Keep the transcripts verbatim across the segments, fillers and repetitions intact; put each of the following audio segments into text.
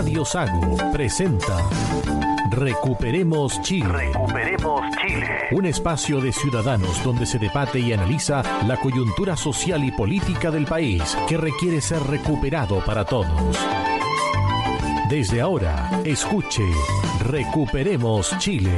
Radio Sago presenta Recuperemos Chile. Recuperemos Chile. Un espacio de ciudadanos donde se debate y analiza la coyuntura social y política del país que requiere ser recuperado para todos. Desde ahora, escuche Recuperemos Chile.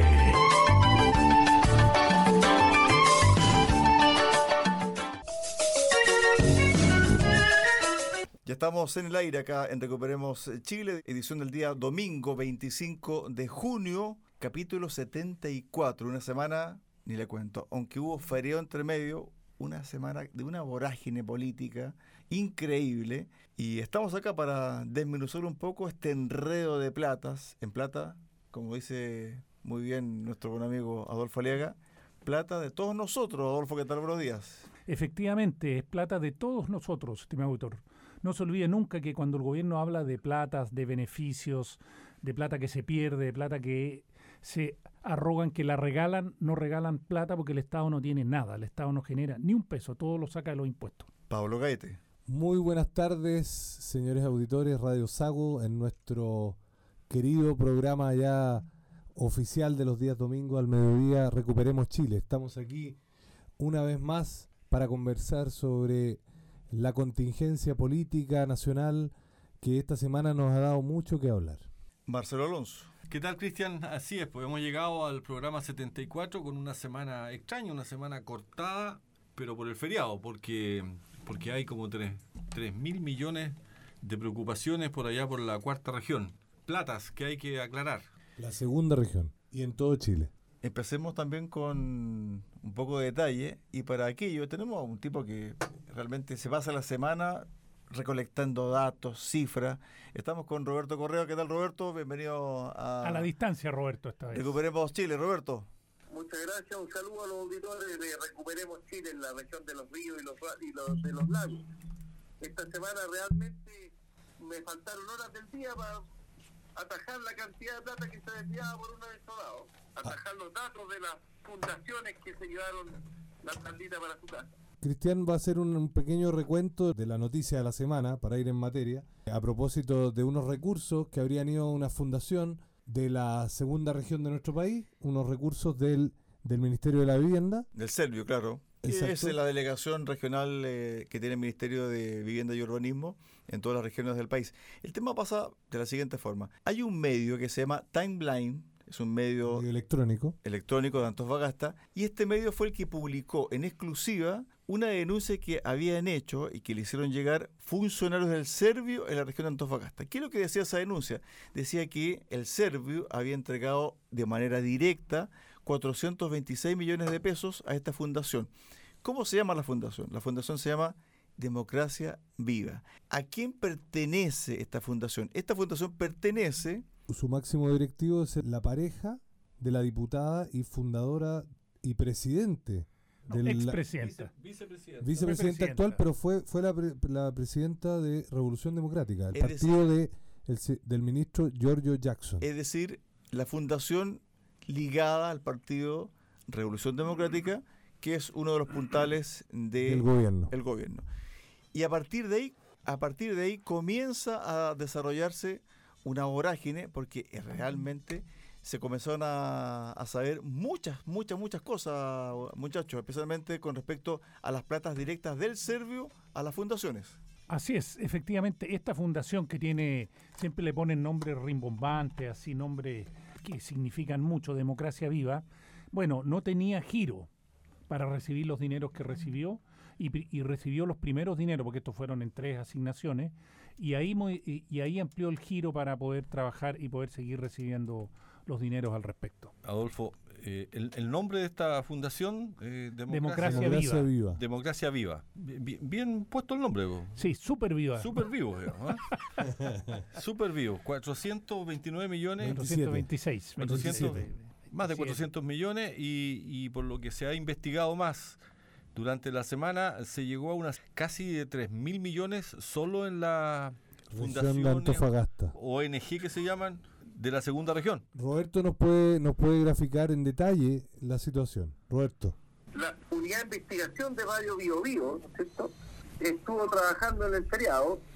Ya estamos en el aire acá en Recuperemos Chile, edición del día domingo veinticinco de junio, capítulo setenta y cuatro, una semana, ni le cuento, aunque hubo feriado entre medio, una semana de una vorágine política increíble, y estamos acá para desmenuzar un poco este enredo de platas, en plata, como dice muy bien nuestro buen amigo Adolfo Aliaga, plata de todos nosotros. Adolfo, ¿qué tal? Buenos días. Efectivamente, es plata de todos nosotros, estimado autor. No se olvide nunca que cuando el gobierno habla de platas, de beneficios, de plata que se pierde, de plata que se arrogan, que la regalan, no regalan plata porque el Estado no tiene nada, el Estado no genera ni un peso, todo lo saca de los impuestos. Pablo Gaete. Muy buenas tardes, señores auditores, Radio Sago, en nuestro querido programa ya oficial de los días domingos al mediodía, Recuperemos Chile. Estamos aquí una vez más para conversar sobre la contingencia política nacional que esta semana nos ha dado mucho que hablar. Marcelo Alonso. ¿Qué tal, Cristian? Así es, pues hemos llegado al programa setenta y cuatro con una semana extraña, una semana cortada, pero por el feriado, porque, porque hay como tres mil millones de preocupaciones por allá por la cuarta región. Platas que hay que aclarar. La segunda región, y en todo Chile. Empecemos también con un poco de detalle, y para aquello tenemos a un tipo que realmente se pasa la semana recolectando datos, cifras. Estamos con Roberto Correa. ¿Qué tal, Roberto? Bienvenido a... A la distancia, Roberto, esta vez. Recuperemos Chile, Roberto. Muchas gracias, un saludo a los auditores de Recuperemos Chile en la región de los ríos y los, y los de los lagos. Esta semana realmente me faltaron horas del día para atajar la cantidad de plata que se desviaba por una vez lado, atajar los datos de las fundaciones que se llevaron la plantita para su casa. Cristian va a hacer un, un pequeño recuento de la noticia de la semana para ir en materia, a propósito de unos recursos que habrían ido a una fundación de la segunda región de nuestro país, unos recursos del, del Ministerio de la Vivienda. Del Servio, claro. Exacto. Es la delegación regional eh, que tiene el Ministerio de Vivienda y Urbanismo en todas las regiones del país. El tema pasa de la siguiente forma. Hay un medio que se llama Timeline, es un medio, medio electrónico. electrónico de Antofagasta, y este medio fue el que publicó en exclusiva una denuncia que habían hecho y que le hicieron llegar funcionarios del Servio en la región de Antofagasta. ¿Qué es lo que decía esa denuncia? Decía que el Servio había entregado de manera directa cuatrocientos veintiséis millones de pesos a esta fundación. ¿Cómo se llama la fundación? La fundación se llama Democracia Viva. ¿A quién pertenece esta fundación? Esta fundación pertenece... Su máximo directivo es la pareja de la diputada y fundadora y presidente. No, del, expresidenta. Vice, vicepresidenta. Vicepresidenta actual, pero fue fue la, pre, la presidenta de Revolución Democrática, el es partido decir, de el, del ministro Giorgio Jackson. Es decir, la fundación ligada al partido Revolución Democrática, que es uno de los puntales de del gobierno. El gobierno. Y a partir de ahí, a partir de ahí comienza a desarrollarse una vorágine, porque realmente se comenzaron a, a saber muchas, muchas, muchas cosas, muchachos, especialmente con respecto a las platas directas del Servio a las fundaciones. Así es, efectivamente, esta fundación que tiene, siempre le ponen nombres rimbombantes, así nombres que significan mucho, Democracia Viva, bueno, no tenía giro para recibir los dineros que recibió, y, y recibió los primeros dineros, porque estos fueron en tres asignaciones, y ahí, y, y ahí amplió el giro para poder trabajar y poder seguir recibiendo los dineros al respecto. Adolfo, eh, el, el nombre de esta fundación, eh, Democracia, Democracia Viva. Viva. Democracia Viva. Bien, bien puesto el nombre, vos. Sí, súper viva. Súper vivo, digamos, ¿eh? Súper vivo. cuatrocientos veintinueve millones. cuatrocientos veintiséis. cuatrocientos, más de veintisiete. cuatrocientos millones y, y por lo que se ha investigado más durante la semana, se llegó a unas casi de tres mil millones solo en la Fundación de Antofagasta, O N G que se llaman, de la segunda región. Roberto nos puede nos puede graficar en detalle la situación. Roberto. La unidad de investigación de Radio Bio Bio, ¿no es cierto?, estuvo trabajando en el feriado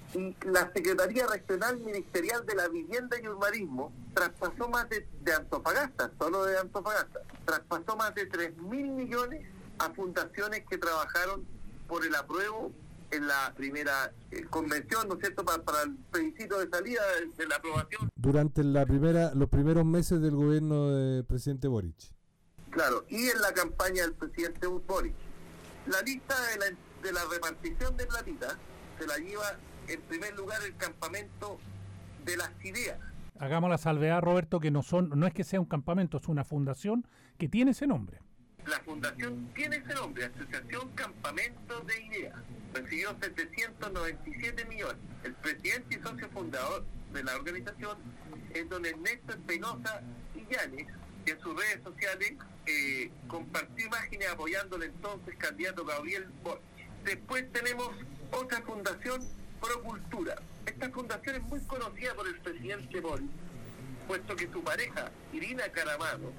y la Secretaría Regional Ministerial de la Vivienda y Urbanismo traspasó más de, de Antofagasta, solo de Antofagasta, traspasó más de tres mil millones a fundaciones que trabajaron por el apruebo en la primera eh, convención, ¿no es cierto?, para, para el plebiscito de salida de, de la aprobación. Durante la primera, los primeros meses del gobierno del presidente Boric. Claro, y en la campaña del presidente Boric. La lista de la, de la repartición de platita se la lleva en primer lugar el campamento de las ideas. Hagamos la salvedad, Roberto, que no son, no es que sea un campamento, es una fundación que tiene ese nombre. La fundación tiene ese nombre, Asociación Campamento de Ideas. Recibió setecientos noventa y siete millones. El presidente y socio fundador de la organización es don Ernesto Espinosa Illanes, que en sus redes sociales eh, compartió imágenes apoyando al entonces candidato Gabriel Boric. Después tenemos otra fundación, Procultura. Esta fundación es muy conocida por el presidente Boric, puesto que su pareja, Irina Caramano,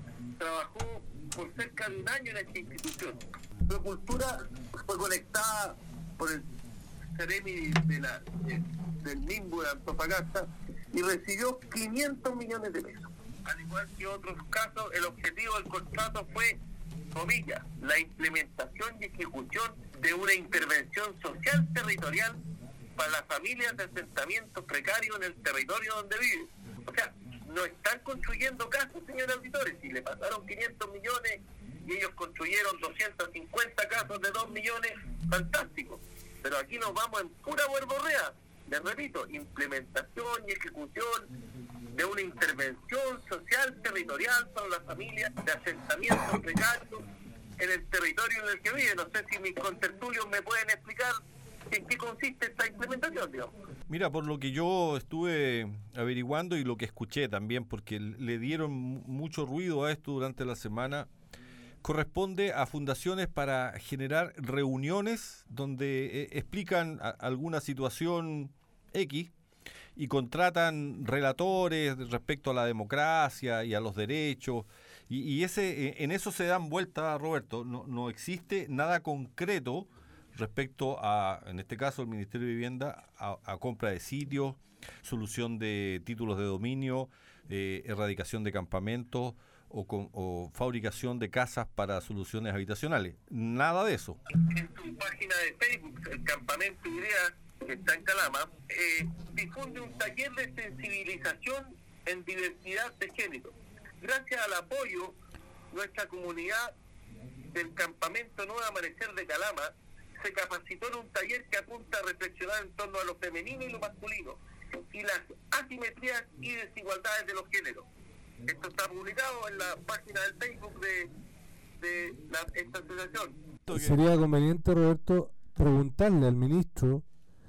trabajó por cerca de un año en esta institución. Procultura fue conectada por el Ceremi de la, de, del Nimbo de Antofagasta y recibió quinientos millones de pesos. Al igual que otros casos, el objetivo del contrato fue, comillas, la implementación y ejecución de una intervención social territorial para las familias de asentamientos precarios en el territorio donde viven. O sea, no están construyendo casas, señores auditores. Si le pasaron quinientos millones y ellos construyeron doscientos cincuenta casas de dos millones, fantástico. Pero aquí nos vamos en pura verborrea. Les repito, implementación y ejecución de una intervención social territorial para las familias de asentamientos precarios en el territorio en el que viven. No sé si mis contertulios me pueden explicar en qué consiste esta implementación, digamos. Mira, por lo que yo estuve averiguando y lo que escuché también, porque le dieron mucho ruido a esto durante la semana, corresponde a fundaciones para generar reuniones donde eh, explican a, alguna situación X y contratan relatores respecto a la democracia y a los derechos, y, y ese en eso se dan vuelta, Roberto. No, no existe nada concreto respecto a, en este caso, el Ministerio de Vivienda, a, a compra de sitios, solución de títulos de dominio, eh, erradicación de campamentos o, con, o fabricación de casas para soluciones habitacionales. Nada de eso. En su página de Facebook, el Campamento Ideas, que está en Calama, eh, difunde un taller de sensibilización en diversidad de género. Gracias al apoyo, nuestra comunidad del Campamento Nuevo Amanecer de Calama se capacitó en un taller que apunta a reflexionar en torno a lo femenino y lo masculino y las asimetrías y desigualdades de los géneros. Esto está publicado en la página del Facebook de, de la, esta asociación. Sería conveniente, Roberto, preguntarle al ministro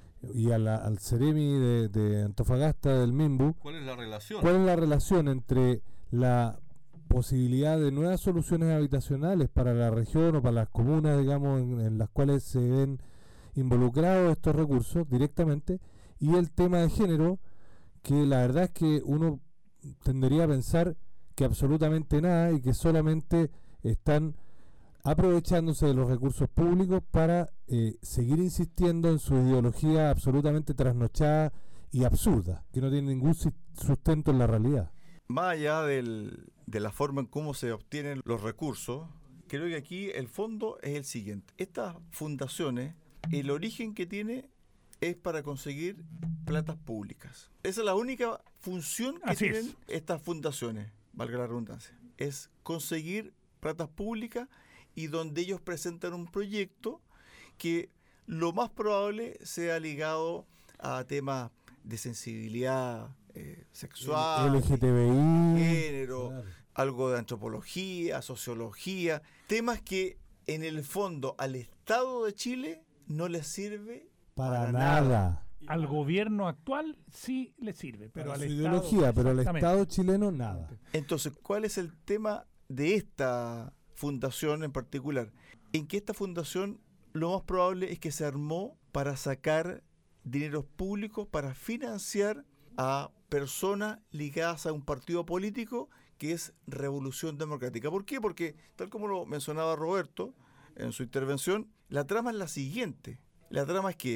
y a la, al Ceremi de, de Antofagasta del Mimbu, ¿cuál es la relación? ¿Cuál es la relación entre la posibilidad de nuevas soluciones habitacionales para la región o para las comunas, digamos, en, en las cuales se ven involucrados estos recursos directamente, y el tema de género, que la verdad es que uno tendería a pensar que absolutamente nada y que solamente están aprovechándose de los recursos públicos para eh, seguir insistiendo en su ideología absolutamente trasnochada y absurda, que no tiene ningún sustento en la realidad. Más allá del, de la forma en cómo se obtienen los recursos, creo que aquí el fondo es el siguiente. Estas fundaciones, el origen que tiene es para conseguir platas públicas. Esa es la única función que Así tienen es. estas fundaciones, valga la redundancia, es conseguir platas públicas y donde ellos presentan un proyecto que lo más probable sea ligado a temas de sensibilidad eh, sexual, L G T B I, género, claro. algo de antropología, sociología, temas que en el fondo al Estado de Chile no les sirve para, para nada. nada. Al gobierno actual sí le sirve, pero Para al su Estado, ideología, pero al exactamente. Estado chileno nada. Entonces, ¿cuál es el tema de esta fundación en particular? En que esta fundación lo más probable es que se armó para sacar dineros públicos para financiar a personas ligadas a un partido político que es Revolución Democrática. ¿Por qué? Porque, tal como lo mencionaba Roberto en su intervención, la trama es la siguiente. La trama es que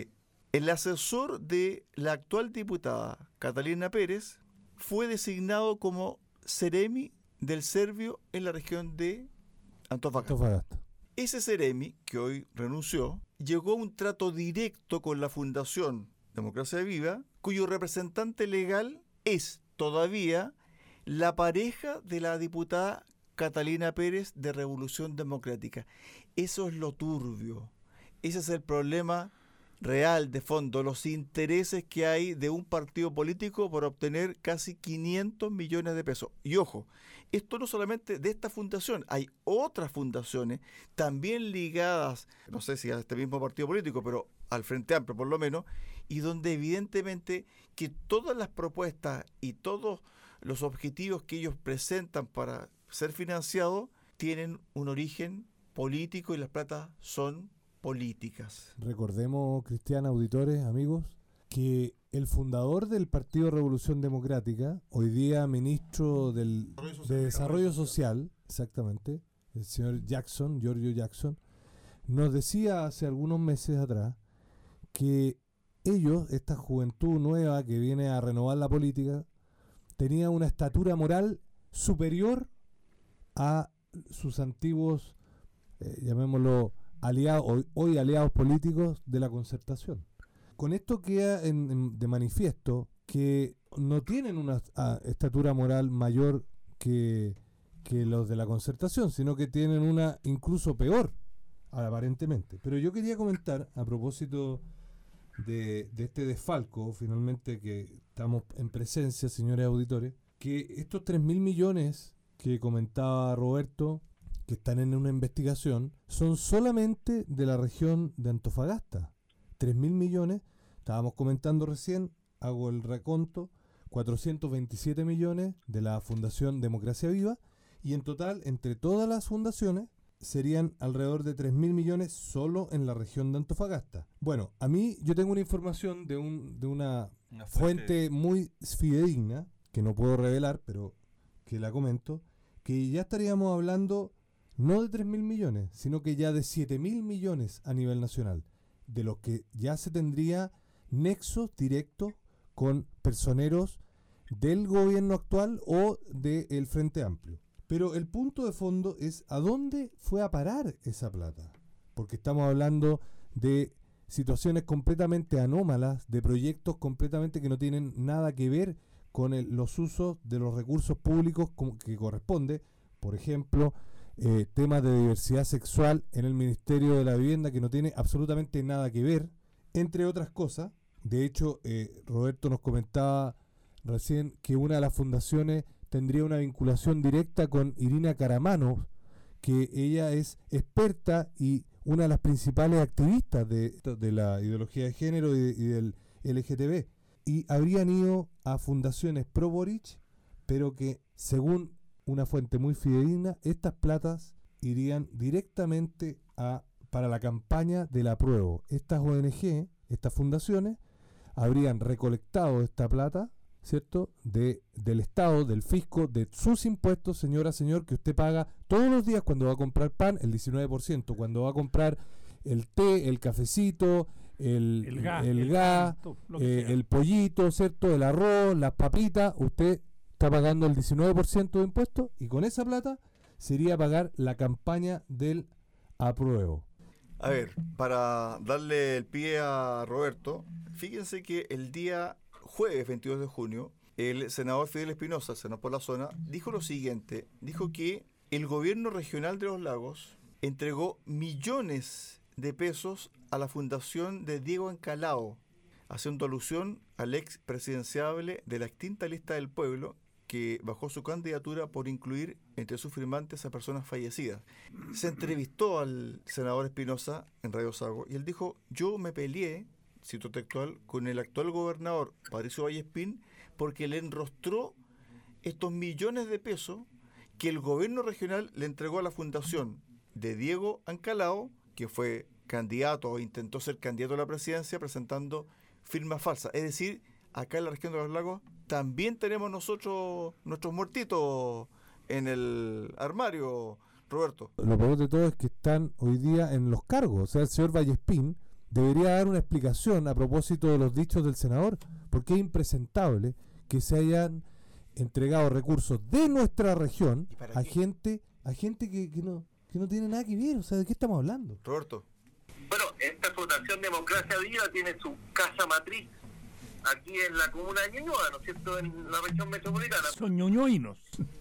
El asesor de la actual diputada Catalina Pérez fue designado como Ceremi del Servio en la región de Antofagasta. Antofagasta. Ese Ceremi, que hoy renunció, llegó a un trato directo con la Fundación Democracia Viva, cuyo representante legal es todavía la pareja de la diputada Catalina Pérez de Revolución Democrática. Eso es lo turbio. Ese es el problema real de fondo, los intereses que hay de un partido político por obtener casi quinientos millones de pesos. Y ojo, esto no solamente de esta fundación, hay otras fundaciones también ligadas, no sé si a este mismo partido político, pero al Frente Amplio por lo menos, y donde evidentemente que todas las propuestas y todos los objetivos que ellos presentan para ser financiados tienen un origen político y las platas son políticas. Recordemos, Cristian, auditores, amigos, que el fundador del Partido Revolución Democrática, hoy día ministro del, de Desarrollo Social, exactamente, el señor Jackson, Giorgio Jackson, nos decía hace algunos meses atrás que ellos, esta juventud nueva que viene a renovar la política, tenía una estatura moral superior a sus antiguos, eh, llamémoslo, aliados, hoy, hoy aliados políticos de la Concertación. Con esto queda en, en, de manifiesto que no tienen una a, estatura moral mayor que, que los de la Concertación, sino que tienen una incluso peor, aparentemente. Pero yo quería comentar, a propósito de, de este desfalco, finalmente que estamos en presencia, señores auditores, que estos tres mil millones que comentaba Roberto, que están en una investigación, son solamente de la región de Antofagasta. tres mil millones, estábamos comentando recién, hago el reconto, cuatrocientos veintisiete millones de la Fundación Democracia Viva, y en total, entre todas las fundaciones, serían alrededor de tres mil millones solo en la región de Antofagasta. Bueno, a mí yo tengo una información de, un, de una, una fuente. fuente muy fidedigna, que no puedo revelar, pero que la comento, que ya estaríamos hablando no de tres mil millones, sino que ya de siete mil millones a nivel nacional, de los que ya se tendría nexos directos con personeros del gobierno actual o del Frente Amplio. Pero el punto de fondo es a dónde fue a parar esa plata, porque estamos hablando de situaciones completamente anómalas, de proyectos completamente que no tienen nada que ver con el, los usos de los recursos públicos como que corresponde. Por ejemplo, eh, temas de diversidad sexual en el Ministerio de la Vivienda, que no tiene absolutamente nada que ver, entre otras cosas. De hecho, eh, Roberto nos comentaba recién que una de las fundaciones tendría una vinculación directa con Irina Caramanos, que ella es experta y una de las principales activistas de, de la ideología de género y, y del L G T B. Y habrían ido a fundaciones pro Boric, pero que, según una fuente muy fidedigna, estas platas irían directamente a para la campaña del apruebo. Estas O N G, estas fundaciones, habrían recolectado esta plata, ¿cierto?, de, del Estado, del fisco, de sus impuestos, señora, señor, que usted paga todos los días cuando va a comprar pan, el diecinueve por ciento, cuando va a comprar el té, el cafecito, el, el gas, el, el, gas, tanto, eh, el pollito, ¿cierto?, el arroz, las papitas, usted está pagando el diecinueve por ciento de impuestos y con esa plata se iría a pagar la campaña del apruebo. A ver, para darle el pie a Roberto, fíjense que el día jueves veintidós de junio, el senador Fidel Espinosa, senador por la zona, dijo lo siguiente, dijo que el gobierno regional de Los Lagos entregó millones de pesos a la fundación de Diego Ancalao, haciendo alusión al ex presidenciable de la extinta Lista del Pueblo, que bajó su candidatura por incluir entre sus firmantes a personas fallecidas. Se entrevistó al senador Espinosa en Radio Sago y él dijo, yo me peleé, cito textual, con el actual gobernador Patricio Vallespín porque le enrostró estos millones de pesos que el gobierno regional le entregó a la fundación de Diego Ancalao, que fue candidato o intentó ser candidato a la presidencia presentando firmas falsas. Es decir, acá en la región de Los Lagos también tenemos nosotros nuestros muertitos en el armario, Roberto. Lo peor de todo es que están hoy día en los cargos. O sea, el señor Vallespín debería dar una explicación a propósito de los dichos del senador, porque es impresentable que se hayan entregado recursos de nuestra región a qué? gente a gente que, que no que no tiene nada que ver. O sea, ¿de qué estamos hablando? Roberto. Bueno, esta Fundación Democracia Viva tiene su casa matriz aquí en la comuna de Ñuñoa, ¿no es cierto?, en la región metropolitana. Son ñoñoínos.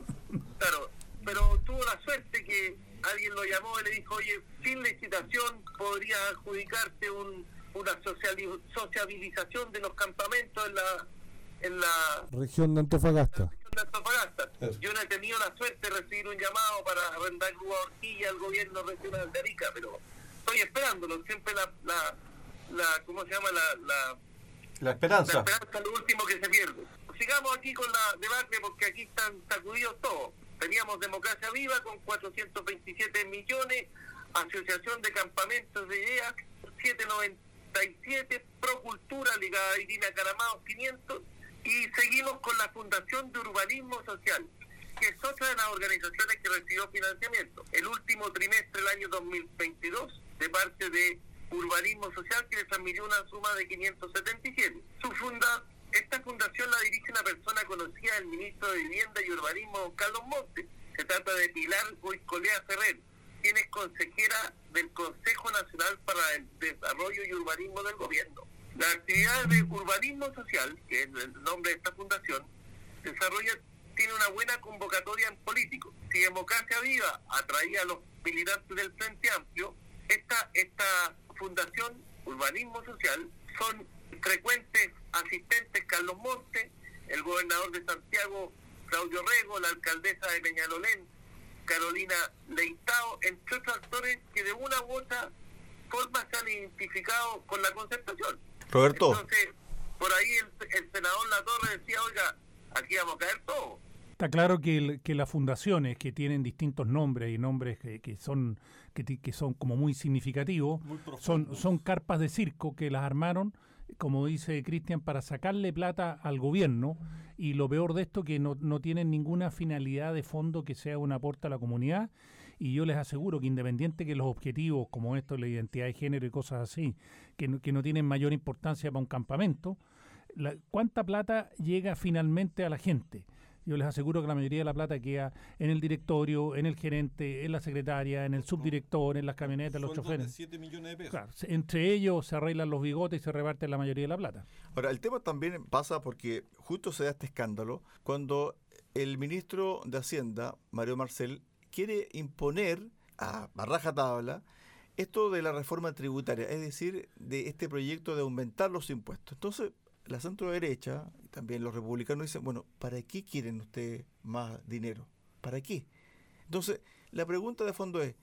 Claro, pero tuvo la suerte que alguien lo llamó y le dijo, oye, sin licitación podría adjudicarse un, una sociali- sociabilización de los campamentos en la en la Región de Antofagasta. región de Antofagasta. Claro. Yo no he tenido la suerte de recibir un llamado para arrendar grúa horquilla al gobierno regional de Arica, pero estoy esperándolo. Siempre la, la, la ¿cómo se llama? La, la, La esperanza. la esperanza es lo último que se pierde. Sigamos aquí con la debate porque aquí están sacudidos todos. Teníamos Democracia Viva con cuatrocientos veintisiete millones, Asociación de Campamentos de Ideas setecientos noventa y siete, Procultura ligada a Irina Caramao quinientos, y seguimos con la Fundación de Urbanismo Social, que es otra de las organizaciones que recibió financiamiento. El último trimestre del año dos mil veintidós, de parte de Urbanismo Social, que le transmitió una suma de quinientos setenta y siete. Su funda, esta fundación la dirige una persona conocida del ministro de Vivienda y Urbanismo, don Carlos Montes. Se trata de Pilar Goicolea Ferrer, quien es consejera del Consejo Nacional para el Desarrollo y Urbanismo del Gobierno. La actividad de Urbanismo Social, que es el nombre de esta fundación, desarrolla tiene una buena convocatoria en políticos. Si Democracia Viva atraía a los militantes del Frente Amplio, esta esta fundación Urbanismo Social son frecuentes asistentes Carlos Montes, el gobernador de Santiago Claudio Rego, la alcaldesa de Peñalolén Carolina Leitao, entre otros actores que de una u otra forma se han identificado con la concertación. Roberto. Entonces, por ahí el, el senador Latorre decía, oiga, aquí vamos a caer todos. Está claro que, el, que las fundaciones que tienen distintos nombres y nombres que, que son que, que son como muy significativos, Muy son, profundos. son carpas de circo que las armaron, como dice Cristian, para sacarle plata al gobierno, y lo peor de esto que no, no tienen ninguna finalidad de fondo que sea un aporte a la comunidad. Y yo les aseguro que independiente que los objetivos como esto, la identidad de género y cosas así, que no, que no tienen mayor importancia para un campamento, la, ¿cuánta plata llega finalmente a la gente? Yo les aseguro que la mayoría de la plata queda en el directorio, en el gerente, en la secretaria, en el subdirector, en las camionetas, los Sueldos de choferes. siete millones de pesos. Claro, se- entre ellos se arreglan los bigotes y se reparten la mayoría de la plata. Ahora, el tema también pasa porque justo se da este escándalo cuando el ministro de Hacienda, Mario Marcel, quiere imponer a, a rajatabla esto de la reforma tributaria, es decir, de este proyecto de aumentar los impuestos. Entonces, la centro derecha y también los republicanos dicen, bueno, ¿para qué quieren ustedes más dinero? ¿Para qué? Entonces, la pregunta de fondo es,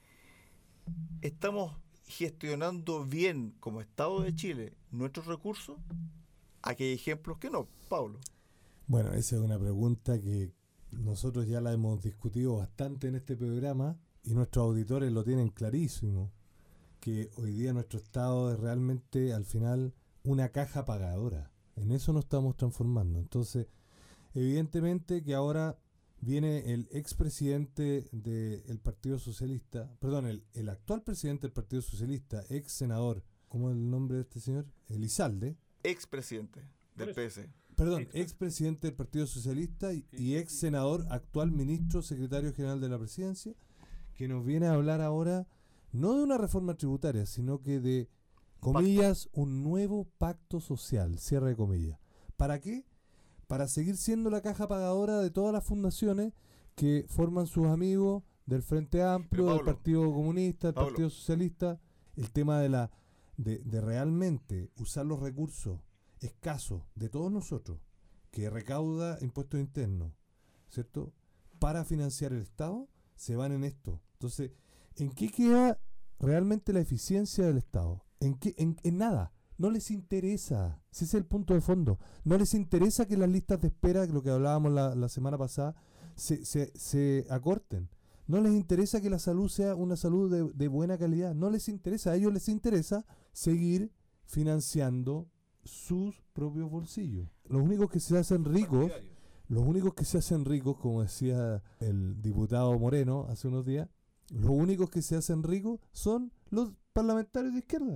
¿estamos gestionando bien como Estado de Chile nuestros recursos? Aquí hay ejemplos que no, Pablo. Bueno, esa es una pregunta que nosotros ya la hemos discutido bastante en este programa y nuestros auditores lo tienen clarísimo, que hoy día nuestro Estado es realmente al final una caja pagadora. En eso nos estamos transformando. Entonces, evidentemente que ahora viene el expresidente del Partido Socialista, perdón, el, el actual presidente del Partido Socialista, ex senador, ¿cómo es el nombre de este señor? Elizalde. Expresidente del P S. Perdón, expresidente del Partido Socialista y, y ex senador, actual ministro, secretario general de la presidencia, que nos viene a hablar ahora no de una reforma tributaria, sino que de, comillas, un nuevo pacto social, cierre de comillas. ¿Para qué? Para seguir siendo la caja pagadora de todas las fundaciones que forman sus amigos del Frente Amplio, Pero, del Pablo, Partido Comunista, del Pablo. Partido Socialista. El tema de la de, de realmente usar los recursos escasos de todos nosotros, que recauda impuestos internos, ¿cierto?, para financiar el Estado, se van en esto. Entonces, ¿en qué queda realmente la eficiencia del Estado? ¿En qué? En, en nada. No les interesa. Ese es el punto de fondo. No les interesa que las listas de espera, lo que hablábamos la, la semana pasada, se, se, se acorten. No les interesa que la salud sea una salud de, de buena calidad. No les interesa. A ellos les interesa seguir financiando sus propios bolsillos. Los únicos que se hacen ricos, los únicos que se hacen ricos, como decía el diputado Moreno hace unos días, los únicos que se hacen ricos son los parlamentarios de izquierda.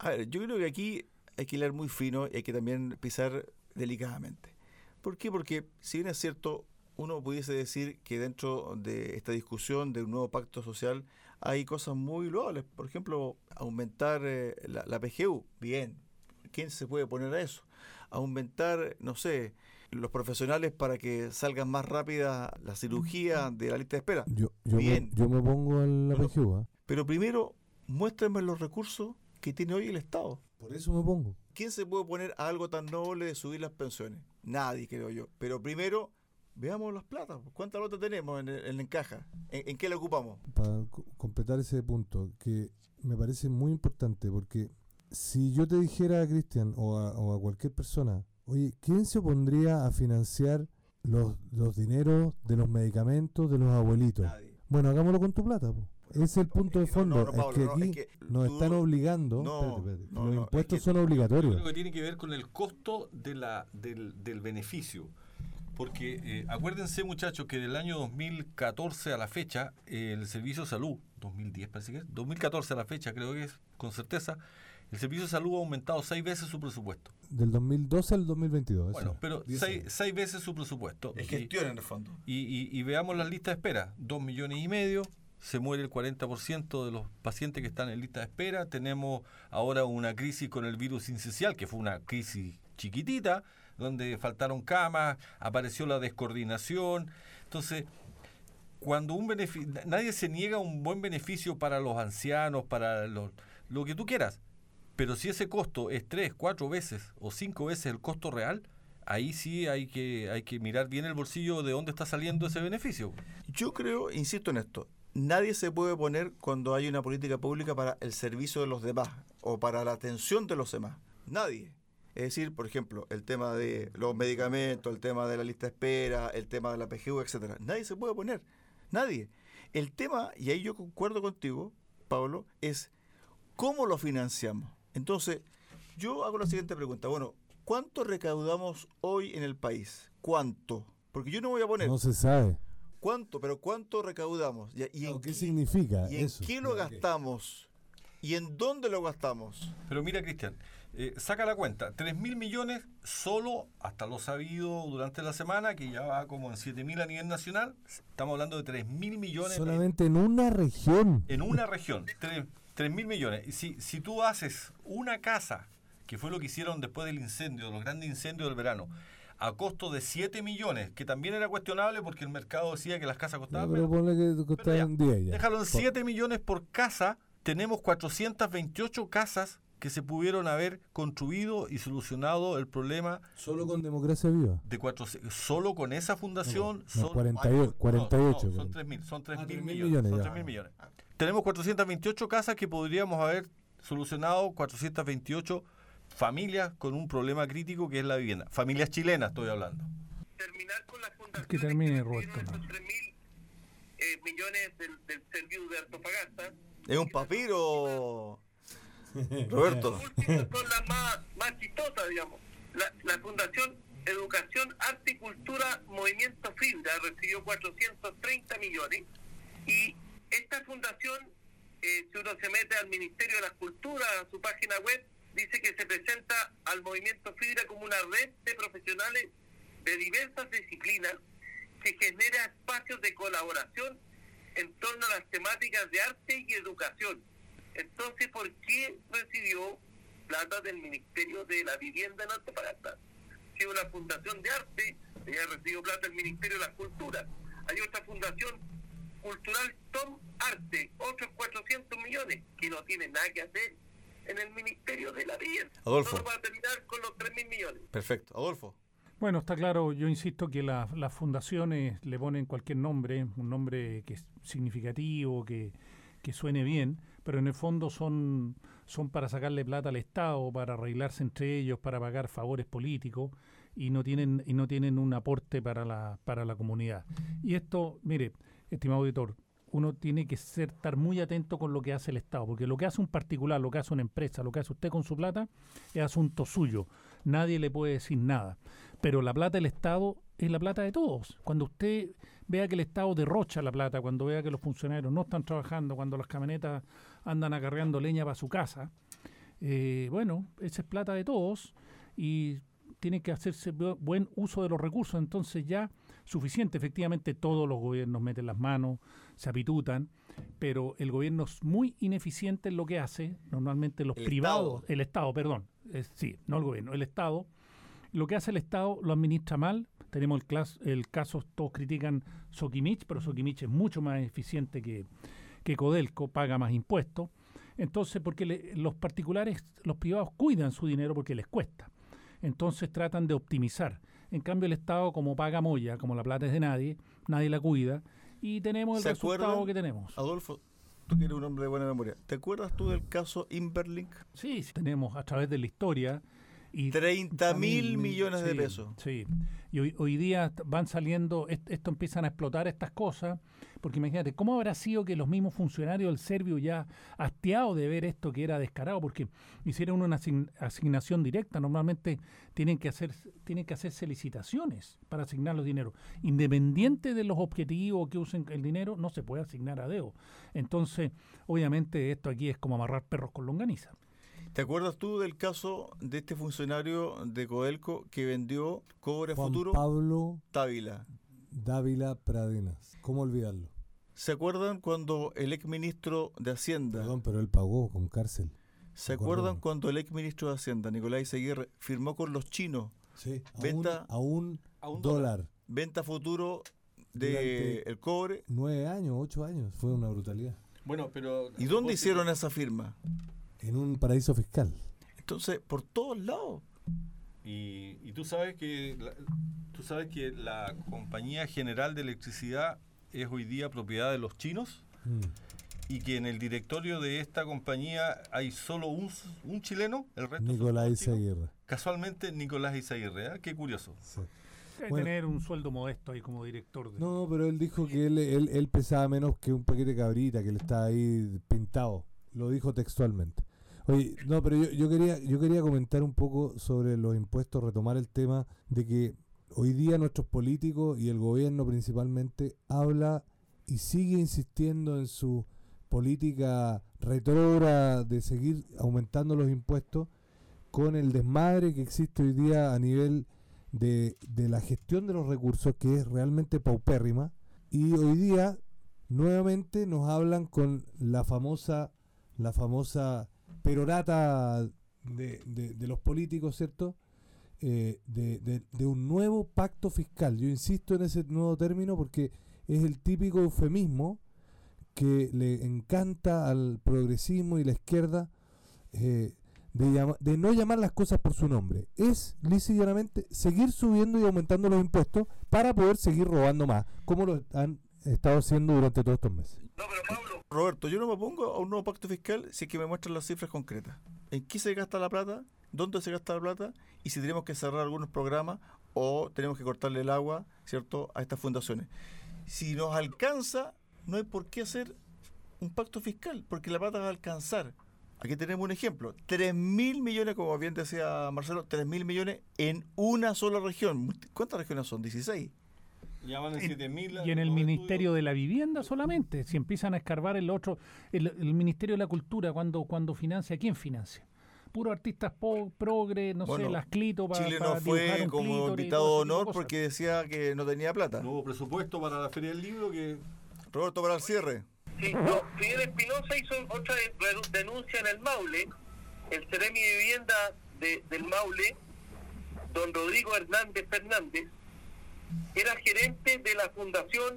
A ver, yo creo que aquí hay que hilar muy fino y hay que también pisar delicadamente. ¿Por qué? Porque si bien es cierto, uno pudiese decir que dentro de esta discusión de un nuevo pacto social hay cosas muy loables. Por ejemplo, aumentar eh, la, la P G U. Bien, ¿quién se puede poner a eso? Aumentar, no sé, los profesionales para que salgan más rápida la cirugía de la lista de espera. Yo, yo, Bien. Me, yo me pongo en la Pero- P G U, ¿ah? Pero primero, muéstrenme los recursos que tiene hoy el Estado. Por eso me pongo. ¿Quién se puede oponer a algo tan noble de subir las pensiones? Nadie, creo yo. Pero primero, veamos las platas. ¿Cuánta plata tenemos en, el- en la encaja? ¿En, en qué la ocupamos? Para co- completar ese punto, que me parece muy importante, porque si yo te dijera a Cristian o a, o a cualquier persona, oye, ¿quién se opondría a financiar los, los dineros de los medicamentos de los abuelitos? Nadie. Bueno, hagámoslo con tu plata, po. Ese es el punto de No, fondo. no, no, Pablo, es que no, aquí es que nos tú- están obligando. no, espérate, espérate, no, los no, es impuestos que- son Yo obligatorios. creo que tiene que ver con el costo de la, del, del beneficio. Porque eh, acuérdense, muchachos, que del año dos mil catorce a la fecha, eh, el Servicio de Salud, dos mil diez parece que es, dos mil catorce a la fecha creo que es, con certeza, el Servicio de Salud ha aumentado seis veces su presupuesto. Del dos mil doce al dos mil veintidós. Bueno, eso. pero diez seis, años. seis veces su presupuesto. Es Y- gestión en el fondo. Y, y- y veamos las listas de espera. Dos millones y medio, se muere el cuarenta por ciento de los pacientes que están en lista de espera. Tenemos ahora una crisis con el virus sincicial, que fue una crisis chiquitita, donde faltaron camas, apareció la descoordinación. Entonces, cuando un beneficio, nadie se niega un buen beneficio para los ancianos, para los, lo que tú quieras. Pero si ese costo es tres, cuatro veces o cinco veces el costo real, ahí sí hay que, hay que mirar bien el bolsillo de dónde está saliendo ese beneficio. Yo creo, insisto en esto, nadie se puede poner cuando hay una política pública para el servicio de los demás o para la atención de los demás. Nadie. Es decir, por ejemplo, el tema de los medicamentos, el tema de la lista de espera, el tema de la P G U, etcétera. Nadie se puede poner. Nadie. El tema, y ahí yo concuerdo contigo, Pablo, es cómo lo financiamos. Entonces, yo hago la siguiente pregunta. Bueno, ¿cuánto recaudamos hoy en el país? ¿Cuánto? Porque yo no voy a poner No se sabe. cuánto, pero ¿cuánto recaudamos? ¿Y, y en, No, ¿Qué significa y en eso? qué lo gastamos? ¿Y en dónde lo gastamos? Pero mira, Cristian, eh, saca la cuenta, tres mil millones solo, hasta lo sabido durante la semana, que ya va como en siete mil a nivel nacional, estamos hablando de tres mil millones Solamente en una región. en una región, tres mil millones. Y si, si tú haces una casa, que fue lo que hicieron después del incendio, de los grandes incendios del verano, a costo de siete millones, que también era cuestionable porque el mercado decía que las casas Ya, costaban pero menos. ponle que Pero costaban ya, diez ya. déjalo en Po- siete millones por casa, tenemos cuatrocientas veintiocho casas que se pudieron haber construido y solucionado el problema Solo con democracia viva. de cuatro, solo con esa fundación. No, son cuarenta y ocho, no, cuarenta y ocho, no, son creo. tres mil, son tres Ah, mil tres mil millones, millones son ya. tres mil millones. Tenemos cuatrocientas veintiocho casas que podríamos haber solucionado, cuatrocientas veintiocho familias con un problema crítico que es la vivienda. Familias chilenas estoy hablando. Terminar con las fundaciones Que termine, que Roberto. recibieron esos tres mil eh, millones del, del servicio de Antofagasta. Es un papiro, Roberto. Las últimas son las más, más chistosas, digamos. La, la Fundación Educación, Arte y Cultura Movimiento Fibra recibió cuatrocientos treinta millones y esta fundación, eh, si uno se mete al Ministerio de las Culturas, a su página web, dice que se presenta al Movimiento Fibra como una red de profesionales de diversas disciplinas que genera espacios de colaboración en torno a las temáticas de arte y educación. Entonces, ¿por qué recibió plata del Ministerio de la Vivienda en Antofagasta? Si una fundación de arte, ella recibió plata del Ministerio de la Cultura. Hay otra fundación cultural, Tom Arte, otros cuatrocientos millones, que no tiene nada que hacer en el Ministerio de la Vivienda. Adolfo. Solo para terminar con los tres mil millones. Perfecto. Adolfo. Bueno, está claro, yo insisto que la- las fundaciones le ponen cualquier nombre, un nombre que es significativo, que, que suene bien, pero en el fondo son, son para sacarle plata al Estado, para arreglarse entre ellos, para pagar favores políticos y no tienen, y no tienen un aporte para la, para la comunidad. Y esto, mire, estimado auditor, uno tiene que ser, estar muy atento con lo que hace el Estado, porque lo que hace un particular, lo que hace una empresa, lo que hace usted con su plata, es asunto suyo. Nadie le puede decir nada. Pero la plata del Estado es la plata de todos. Cuando usted vea que el Estado derrocha la plata, cuando vea que los funcionarios no están trabajando, cuando las camionetas andan acarreando leña para su casa, eh, bueno, esa es plata de todos y tiene que hacerse bu- buen uso de los recursos, entonces ya suficiente, efectivamente todos los gobiernos meten las manos, se apitutan, pero el gobierno es muy ineficiente en lo que hace, normalmente los El privados, Estado. el Estado, perdón, es- sí, no el gobierno, el Estado, lo que hace el Estado lo administra mal, tenemos el, clas- el caso, todos critican Soquimich, pero Soquimich es mucho más eficiente que, que Codelco, paga más impuestos, entonces porque le- los particulares, los privados cuidan su dinero porque les cuesta, entonces tratan de optimizar. En cambio el Estado, como paga molla, como la plata es de nadie, nadie la cuida y tenemos el ¿Se resultado acuerdan? que tenemos. Adolfo, tú que eres un hombre de buena memoria, ¿te acuerdas tú del caso Inverlink? Sí, sí, tenemos a través de la historia. Y treinta mil millones de sí, pesos. Sí, y hoy, hoy día t- van saliendo, est- esto empiezan a explotar estas cosas, porque imagínate, ¿cómo habrá sido que los mismos funcionarios del Servio ya hastiados de ver esto que era descarado? Porque hicieron una asign- asignación directa, normalmente tienen que, hacer, tienen que hacerse licitaciones para asignar los dineros. Independiente de los objetivos que usen el dinero, no se puede asignar a dedo. Entonces, obviamente esto aquí es como amarrar perros con longaniza. ¿Te acuerdas tú del caso de este funcionario de Codelco que vendió cobre a Juan futuro? Pablo Távila. Dávila Pradenas. ¿Cómo olvidarlo? ¿Se acuerdan cuando el exministro de Hacienda, Perdón, pero él pagó con cárcel. ¿se Recuerdo. acuerdan cuando el exministro de Hacienda, Nicolás Izaguirre, firmó con los chinos Sí, a, Venta- un, a un a un dólar. venta a futuro de Durante- el cobre? Nueve años, ocho años. Fue una brutalidad. Bueno, pero... ¿Y dónde hicieron esa firma? En un paraíso fiscal. Entonces, por todos lados. Y, y tú sabes que la, tú sabes que la Compañía General de Electricidad es hoy día propiedad de los chinos Mm. y que en el directorio de esta compañía hay solo un, un chileno, el resto son Nicolás todos chinos. Izaguirre. Casualmente Nicolás Izaguirre, ¿eh? Qué curioso. Sí. Debe Bueno. tener un sueldo modesto ahí como director. De... No, pero él dijo que él, él, él pesaba menos que un paquete de cabrita, que él estaba ahí pintado. Lo dijo textualmente. Oye, no, pero yo, yo quería yo quería comentar un poco sobre los impuestos, retomar el tema de que hoy día nuestros políticos y el gobierno principalmente habla y sigue insistiendo en su política retrógrada de seguir aumentando los impuestos con el desmadre que existe hoy día a nivel de, de la gestión de los recursos, que es realmente paupérrima, y hoy día nuevamente nos hablan con la famosa la famosa perorata de, de, de los políticos, ¿cierto? Eh, de, de, de un nuevo pacto fiscal. Yo insisto en ese nuevo término porque es el típico eufemismo que le encanta al progresismo y la izquierda, eh, de, llama, de no llamar las cosas por su nombre. Es lisa y llanamente seguir subiendo y aumentando los impuestos para poder seguir robando más, como lo han estado haciendo durante todos estos meses. No, pero Pablo, Roberto, yo no me opongo a un nuevo pacto fiscal si es que me muestran las cifras concretas. ¿En qué se gasta la plata? ¿Dónde se gasta la plata? Y si tenemos que cerrar algunos programas o tenemos que cortarle el agua, ¿cierto?, a estas fundaciones. Si nos alcanza, no hay por qué hacer un pacto fiscal, porque la plata va a alcanzar. Aquí tenemos un ejemplo. tres mil millones, como bien decía Marcelo, tres mil millones en una sola región. ¿Cuántas regiones son? dieciséis. Ya van en siete mil. Y en el Ministerio de la Vivienda solamente, si empiezan a escarbar el otro, el, el Ministerio de la Cultura, cuando, cuando financia, ¿quién financia? Puros artistas po, progre, no Bueno, sé, las clito para Chile para no dibujar fue un como clítoris y invitado todo de ese tipo honor cosas. porque decía que no tenía plata. Nuevo presupuesto para la Feria del Libro que... Roberto, para el cierre. sí, no, Fidel Espinosa hizo otra de- denuncia en el Maule. El Seremi de Vivienda de, del Maule, don Rodrigo Hernández Fernández, era gerente de la Fundación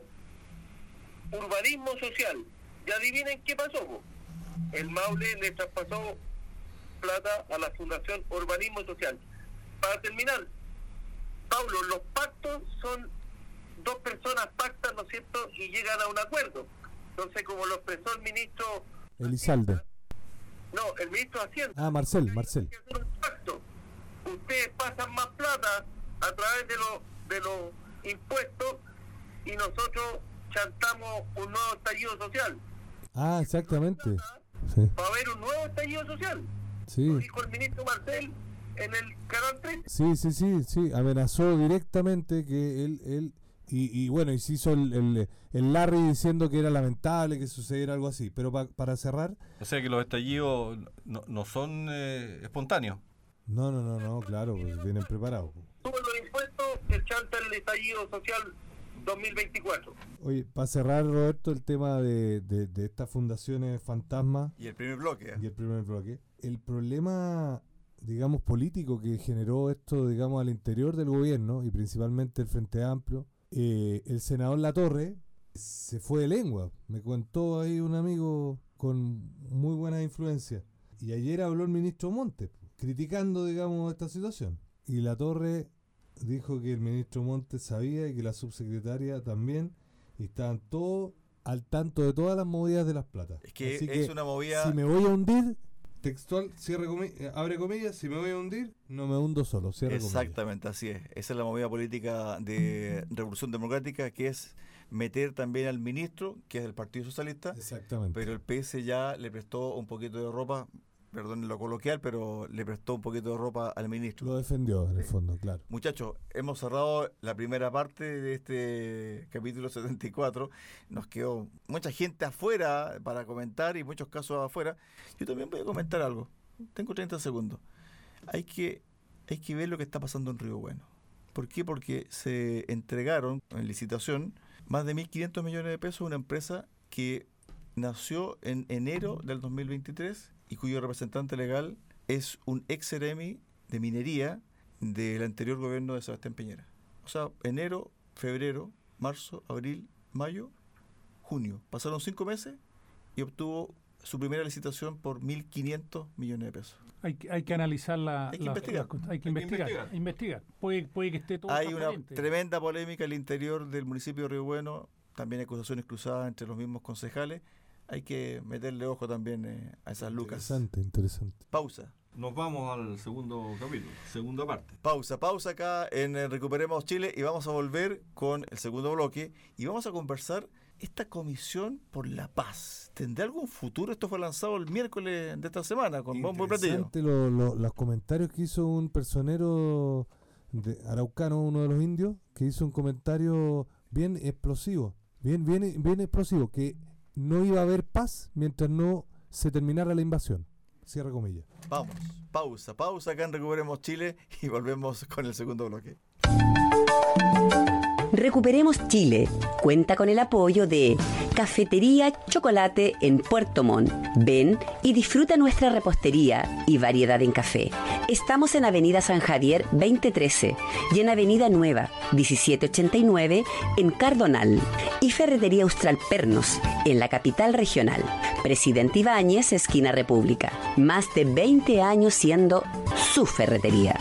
Urbanismo Social. Y adivinen qué pasó, po. El Maule le traspasó plata a la Fundación Urbanismo Social. Para terminar, Pablo, los pactos son dos personas pactan, ¿no es cierto?, y llegan a un acuerdo. Entonces, como lo expresó el ministro... Elizalde. No, el ministro de Hacienda. Ah, Marcel, Marcel. Hay que hacer un pacto. Ustedes pasan más plata a través de los de los impuestos y nosotros chantamos un nuevo estallido social. Ah, exactamente. Sí, Va a haber un nuevo estallido social. Lo sí. dijo el ministro Marcel en el Canal tres. Sí, sí, sí, sí, amenazó directamente que él, él Y, y bueno, y se hizo el, el, el Larry diciendo que era lamentable que sucediera algo así. Pero pa, para cerrar... O sea que los estallidos no, no son eh, espontáneos. No, no, no, no, claro, pues vienen preparados. Suben los impuestos, el chanta el estallido social dos mil veinticuatro. Oye, para cerrar, Roberto, el tema de, de, de estas fundaciones fantasmas Y el primer bloque. ¿eh? y el primer bloque. El problema, digamos, político que generó esto, digamos, al interior del gobierno y principalmente el Frente Amplio, eh, el senador Latorre se fue de lengua. Me contó ahí un amigo con muy buena influencia. Y ayer habló el ministro Montes, criticando, digamos, esta situación. Y Latorre dijo que el ministro Montes sabía y que la subsecretaria también, y estaban todos al tanto de todas las movidas de las platas. Es que Así es una movida... Si me voy a hundir, textual, cierre comi- abre comillas, si me voy a hundir, no me hundo solo, cierre comillas. Exactamente, así es. Esa es la movida política de Revolución Democrática, que es meter también al ministro, que es del Partido Socialista, Exactamente. pero el P S ya le prestó un poquito de ropa, perdón lo coloquial, pero le prestó un poquito de ropa al ministro. Lo defendió, en el fondo, claro. Muchachos, hemos cerrado la primera parte de este capítulo setenta y cuatro. Nos quedó mucha gente afuera para comentar y muchos casos afuera. Yo también voy a comentar algo. Tengo treinta segundos. Hay que, hay que ver lo que está pasando en Río Bueno. ¿Por qué? Porque se entregaron en licitación más de mil quinientos millones de pesos a una empresa que nació en enero del dos mil veintitrés y cuyo representante legal es un ex seremi de minería del anterior gobierno de Sebastián Piñera. O sea, enero, febrero, marzo, abril, mayo, junio. Pasaron cinco meses y obtuvo su primera licitación por mil quinientos millones de pesos. Hay, que- hay que analizar la... Hay que la- investigar. la- hay que Hay que investigar. investigar. investigar. Puede, puede que esté todo Hay una transparente. tremenda polémica al interior del municipio de Río Bueno, también hay acusaciones cruzadas entre los mismos concejales. Hay que meterle ojo también eh, a esas lucas. Interesante, interesante. Pausa. Nos vamos al segundo capítulo, segunda parte. Pausa, pausa acá en eh, Recuperemos Chile y vamos a volver con el segundo bloque y vamos a conversar esta comisión por la paz. ¿Tendrá algún futuro? Esto fue lanzado el miércoles de esta semana con bombo y platillo. Interesante lo- lo- los comentarios que hizo un personero de araucano, uno de los indios, que hizo un comentario bien explosivo, bien, bien, bien explosivo, que no iba a haber paz mientras no se terminara la invasión. Cierra comillas. Vamos, pausa, pausa acá en Recuperemos Chile y volvemos con el segundo bloque. Recuperemos Chile. Cuenta con el apoyo de Cafetería Chocolate en Puerto Montt. Ven y disfruta nuestra repostería y variedad en café. Estamos en Avenida San Javier veinte trece y en Avenida Nueva diecisiete ochenta y nueve en Cardonal. Y Ferretería Austral Pernos en la capital regional. Presidente Ibáñez, esquina República. Más de veinte años siendo su ferretería.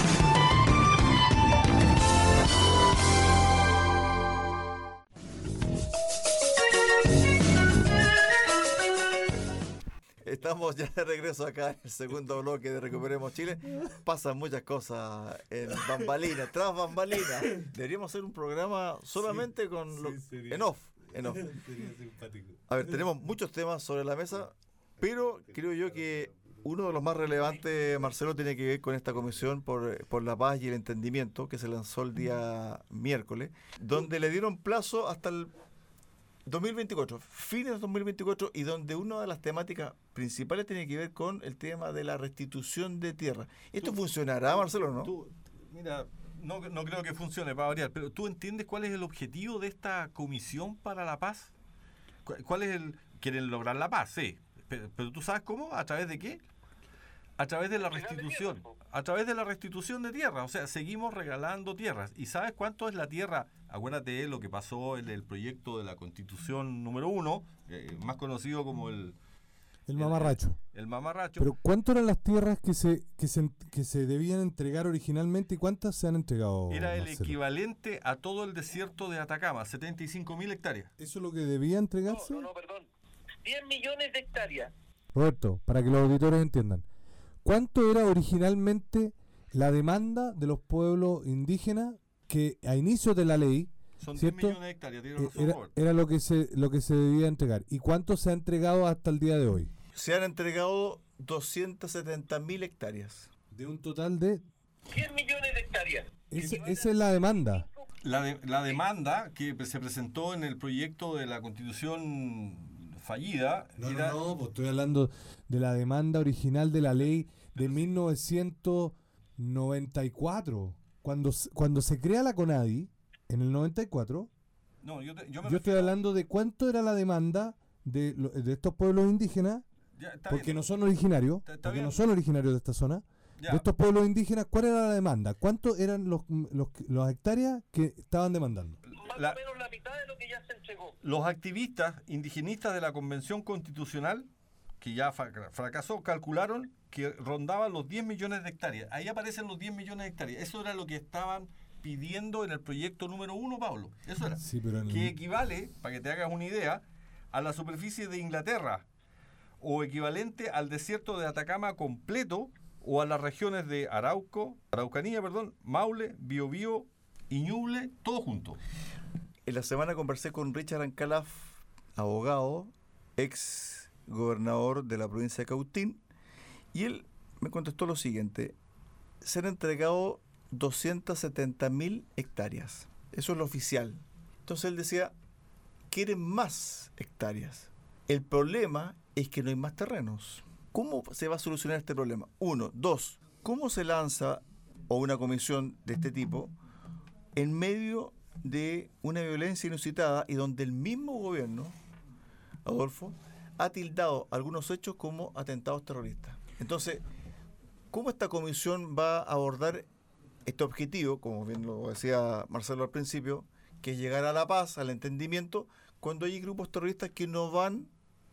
Estamos ya de regreso acá en el segundo bloque de Recuperemos Chile. Pasan muchas cosas en bambalinas, tras bambalinas. Deberíamos hacer un programa solamente con sí, lo, sería. en off, en off. Sería simpático. A ver, tenemos muchos temas sobre la mesa, pero creo yo que uno de los más relevantes, Marcelo, tiene que ver con esta comisión por, por la paz y el entendimiento que se lanzó el día miércoles, donde le dieron plazo hasta el dos mil veinticuatro, fines de dos mil veinticuatro, y donde una de las temáticas principales tiene que ver con el tema de la restitución de tierra. ¿Esto Tú- funcionará, Marcelo, no? Tú, mira, no, no creo que funcione para variar, pero ¿tú entiendes cuál es el objetivo de esta comisión para la paz? ¿Cu- ¿Cuál es el...? Quieren lograr la paz, sí. Pero, pero ¿tú sabes cómo? ¿A través de qué? A través de la restitución. A través de la restitución de tierra. O sea, seguimos regalando tierras. ¿Y sabes cuánto es la tierra? Acuérdate de lo que pasó en el proyecto de la Constitución número uno, eh, más conocido como el, El mamarracho. el mamarracho. Pero ¿cuánto eran las tierras que se, que se que se debían entregar originalmente y cuántas se han entregado? Era el Marcelo? equivalente a todo el desierto de Atacama, setenta y cinco mil hectáreas. ¿Eso es lo que debía No, entregarse? no, no, perdón. diez millones de hectáreas. Roberto, para que los auditores entiendan, ¿cuánto era originalmente la demanda de los pueblos indígenas que a inicios de la ley Son diez ¿cierto? millones de hectáreas, tiene eh, razón, era, Roberto. era lo que se lo que se debía entregar? ¿Y cuánto se ha entregado hasta el día de hoy? Se han entregado doscientas setenta mil hectáreas. De un total de... diez millones de hectáreas. Ese- esa es la demanda. La, de, la demanda que se presentó en el proyecto de la Constitución fallida... No, era... no, no, pues estoy hablando de la demanda original de la ley de mil novecientos noventa y cuatro. Cuando, cuando se crea la CONADI, en el noventa y cuatro, no, yo, te, yo, me yo refiero... estoy hablando de cuánto era la demanda de, de estos pueblos indígenas, ya, porque bien. no son originarios, Está, está porque bien. no son originarios de esta zona. Ya. De estos pueblos indígenas, ¿cuál era la demanda? ¿Cuánto eran los, los, los hectáreas que estaban demandando? Más La- o menos la mitad de lo que ya se entregó. Los activistas indigenistas de la Convención Constitucional, que ya fra- fracasó, calcularon que rondaban los diez millones de hectáreas. Ahí aparecen los diez millones de hectáreas. Eso era lo que estaban pidiendo en el proyecto número uno, Pablo. Eso era. Sí, pero en Que el- equivale, para que te hagas una idea, a la superficie de Inglaterra, o equivalente al desierto de Atacama completo, o a las regiones de Arauco, Araucanía, perdón, Maule, Biobío y Ñuble, todo junto. En la semana conversé con Richard Ancalaf, abogado, ex gobernador de la provincia de Cautín, y él me contestó lo siguiente: se han entregado doscientas setenta mil hectáreas, eso es lo oficial. Entonces él decía, quieren más hectáreas. El problema es que no hay más terrenos. ¿Cómo se va a solucionar este problema? Uno. Dos, ¿cómo se lanza o una comisión de este tipo en medio de una violencia inusitada y donde el mismo gobierno, Adolfo, ha tildado algunos hechos como atentados terroristas? Entonces, ¿cómo esta comisión va a abordar este objetivo, como bien lo decía Marcelo al principio, que es llegar a la paz, al entendimiento, cuando hay grupos terroristas que no van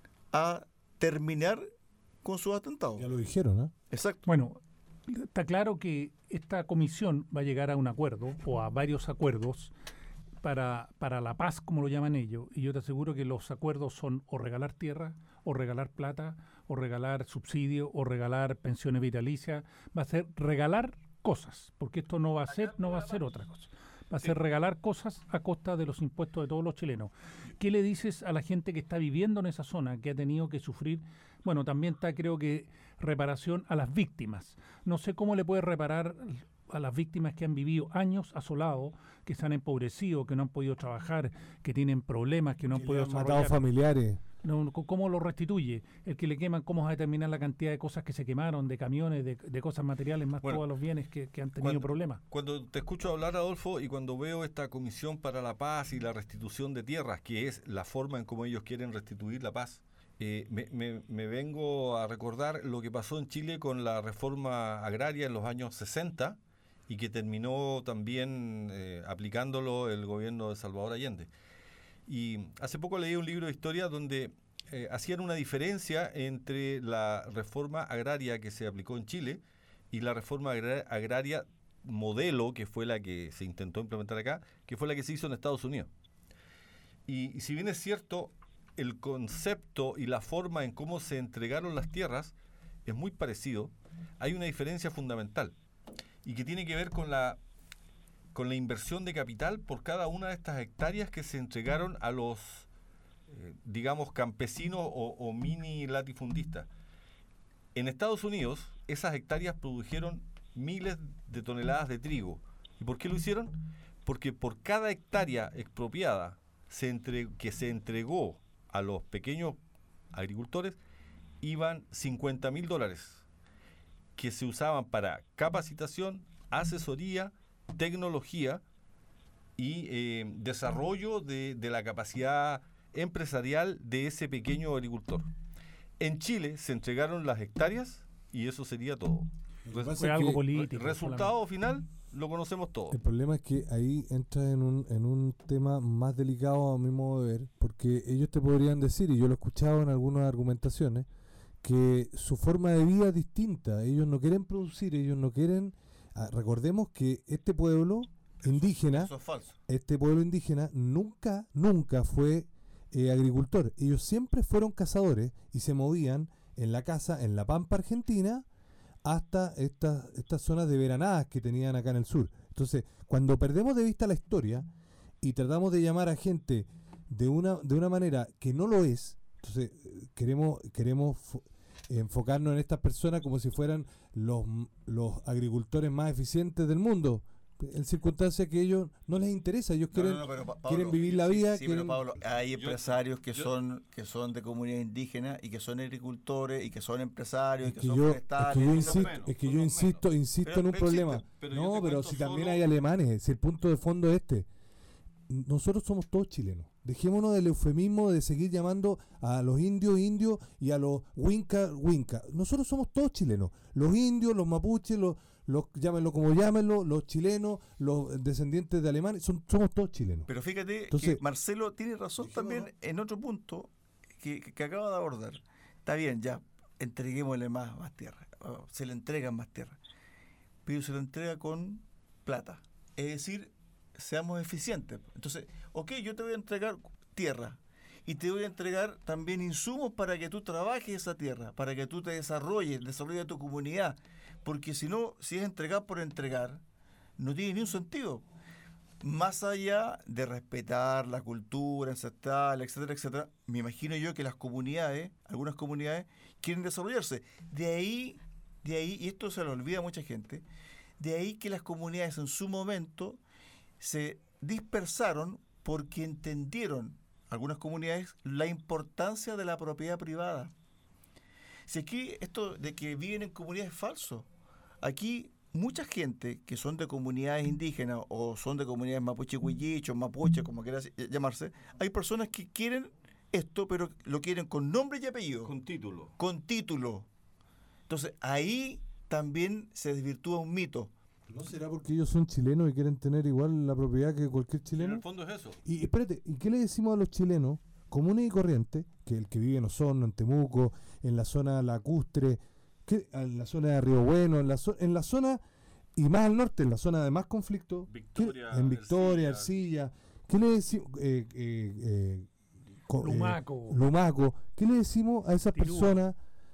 a terminar con sus atentados? Ya lo dijeron, ¿eh? Exacto. Bueno, está claro que esta comisión va a llegar a un acuerdo o a varios acuerdos para, para la paz, como lo llaman ellos, y yo te aseguro que los acuerdos son o regalar tierra, o regalar plata, o regalar subsidio, o regalar pensiones vitalicias. Va a ser regalar cosas, porque esto no va a ser, no va a ser otra cosa. Va a ser regalar cosas a costa de los impuestos de todos los chilenos. ¿Qué le dices a la gente que está viviendo en esa zona, que ha tenido que sufrir? Bueno, también está, creo que, reparación a las víctimas. No sé cómo le puede reparar a las víctimas que han vivido años asolados, que se han empobrecido, que no han podido trabajar, que tienen problemas, que no han Que le podido han matado desarrollar. familiares. No, ¿cómo lo restituye? El que le queman, ¿cómo va a determinar la cantidad de cosas que se quemaron, de camiones, de, de cosas materiales, más Bueno, todos los bienes que, que han tenido cuando- problemas? Cuando te escucho hablar, Adolfo, y cuando veo esta Comisión para la Paz y la restitución de tierras, que es la forma en cómo ellos quieren restituir la paz, eh, me, me- me vengo a recordar lo que pasó en Chile con la reforma agraria en los años sesenta y que terminó también eh, aplicándolo el gobierno de Salvador Allende. Y hace poco leí un libro de historia donde eh, hacían una diferencia entre la reforma agraria que se aplicó en Chile y la reforma agra- agraria modelo, que fue la que se intentó implementar acá, que fue la que se hizo en Estados Unidos. Y, y si bien es cierto, el concepto y la forma en cómo se entregaron las tierras es muy parecido, hay una diferencia fundamental y que tiene que ver con la con la inversión de capital por cada una de estas hectáreas que se entregaron a los, eh, digamos, campesinos o, o mini latifundistas. En Estados Unidos, esas hectáreas produjeron miles de toneladas de trigo. ¿Y por qué lo hicieron? Porque por cada hectárea expropiada se entre- que se entregó a los pequeños agricultores, iban cincuenta mil dólares que se usaban para capacitación, asesoría, tecnología y eh, desarrollo de, de la capacidad empresarial de ese pequeño agricultor. En Chile se entregaron las hectáreas y eso sería todo. Lo que Res- pasa Fue es algo que político. resultado final lo conocemos todos. el problema es que ahí entra en un, en un tema más delicado a mi modo de ver, porque ellos te podrían decir, y yo lo he escuchado en algunas argumentaciones, que su forma de vida es distinta. Ellos no quieren producir, ellos no quieren... Ah, recordemos que este pueblo indígena, Eso es falso. este pueblo indígena nunca, nunca fue eh, agricultor. Ellos siempre fueron cazadores y se movían en la casa, en la Pampa Argentina, hasta estas estas zonas de veranadas que tenían acá en el sur. Entonces, cuando perdemos de vista la historia y tratamos de llamar a gente de una de una manera que no lo es, entonces eh, queremos queremos fo- enfocarnos en estas personas como si fueran los, los agricultores más eficientes del mundo. en circunstancias que ellos no les interesa, ellos quieren, No, no, no, pero, Pa- Pablo, quieren vivir la sí, vida. Sí, quieren- pero Pablo, hay Yo- empresarios que yo- son que son de comunidades indígenas y que son agricultores y que son empresarios y Es que, que son yo, es forestales. que yo son insisto, menos, es que son yo los insisto, menos. insisto Pero- en un pero problema. existen, pero yo no, te pero cuento si también solo- hay alemanes, si el punto de fondo es este. Nosotros somos todos chilenos. Dejémonos del eufemismo de seguir llamando a los indios indios y a los winca winca. Nosotros somos todos chilenos. Los indios, los mapuches, los, los llámenlo como llámenlo, los chilenos, los descendientes de alemanes, son, somos todos chilenos. Pero fíjate Entonces- que Marcelo tiene razón también en otro punto que, que- que acaba de abordar. Está bien, ya, entreguémosle más, más tierra. o Se le entregan más tierra. Pero se le entrega con plata. Es decir, seamos eficientes. Entonces, ok, yo te voy a entregar tierra y te voy a entregar también insumos para que tú trabajes esa tierra, para que tú te desarrolles, desarrolles tu comunidad. Porque si no, si es entregar por entregar, no tiene ni un sentido. Más allá de respetar la cultura ancestral, etcétera, etcétera, me imagino yo que las comunidades, algunas comunidades, quieren desarrollarse. De ahí, de ahí, y esto se lo olvida a mucha gente, de ahí que las comunidades en su momento se dispersaron porque entendieron, algunas comunidades, la importancia de la propiedad privada. Si aquí esto de que viven en comunidades es falso. Aquí mucha gente que son de comunidades indígenas o son de comunidades mapuche huillichos, mapuche, como quiera llamarse, hay personas que quieren esto, pero lo quieren con nombre y apellido, Con título. con título. Entonces ahí también se desvirtúa un mito. ¿No será porque ellos son chilenos y quieren tener igual la propiedad que cualquier En chileno? el fondo es eso. Y espérate, ¿y qué le decimos a los chilenos comunes y corrientes, que el que vive en Osorno, en Temuco, en la zona lacustre, que, en la zona de Río Bueno, en la, zo- en la zona, y más al norte, en la zona de más conflicto, ¿qué- Victoria, en Victoria, Ercilla. Arcilla, ¿qué le decimos? Eh, eh, eh, co- eh, Lumaco. Lumaco, ¿qué le decimos a esas Tirúa. personas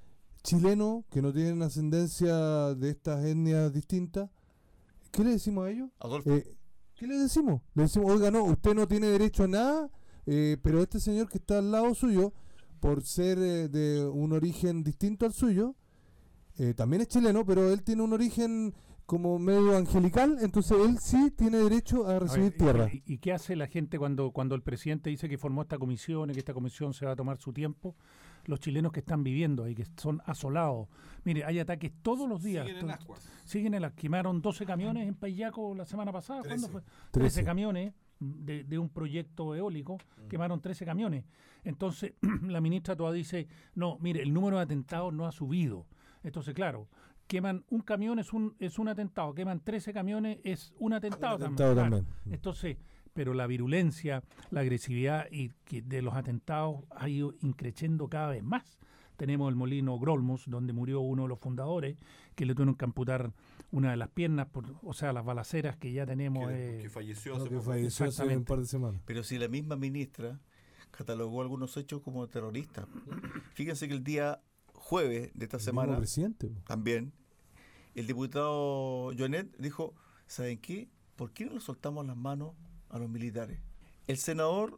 chilenos que no tienen ascendencia de estas etnias distintas? ¿Qué le decimos a ellos? Adolfo, Eh, ¿Qué le decimos? Le decimos, oiga, no, usted no tiene derecho a nada, eh, pero este señor que está al lado suyo, por ser eh, de un origen distinto al suyo, eh, también es chileno, pero él tiene un origen como medio angelical, entonces él sí tiene derecho a A recibir ver, tierra. ¿Y, y qué hace la gente cuando, cuando el presidente dice que formó esta comisión y que esta comisión se va a tomar su tiempo? Los chilenos que están viviendo ahí, que son asolados. Mire, hay ataques todos los días. Siguen en To- ascuas. Siguen en las. Quemaron doce camiones en Payaco la semana pasada. ¿Cuándo fue? Trece. trece camiones de, de un proyecto eólico. Quemaron trece camiones. Entonces, la ministra todavía dice, no, mire, el número de atentados no ha subido. Entonces, claro, queman un camión es un es un atentado, queman trece camiones es un atentado, Un atentado también. también. Claro. Entonces, pero la virulencia, la agresividad y que de los atentados ha ido increciendo cada vez más. Tenemos el molino Grolmos, donde murió uno de los fundadores, que le tuvieron que amputar una de las piernas, por, o sea, las balaceras que ya tenemos. Que, eh, que falleció Creo hace que poco. falleció hace un Exactamente. par de semanas. pero si la misma ministra catalogó algunos hechos como terroristas. Fíjense que el día jueves de esta El semana, mismo presidente. po. también, el diputado Jonet dijo, ¿saben qué? ¿Por qué no le soltamos las manos a los militares? El senador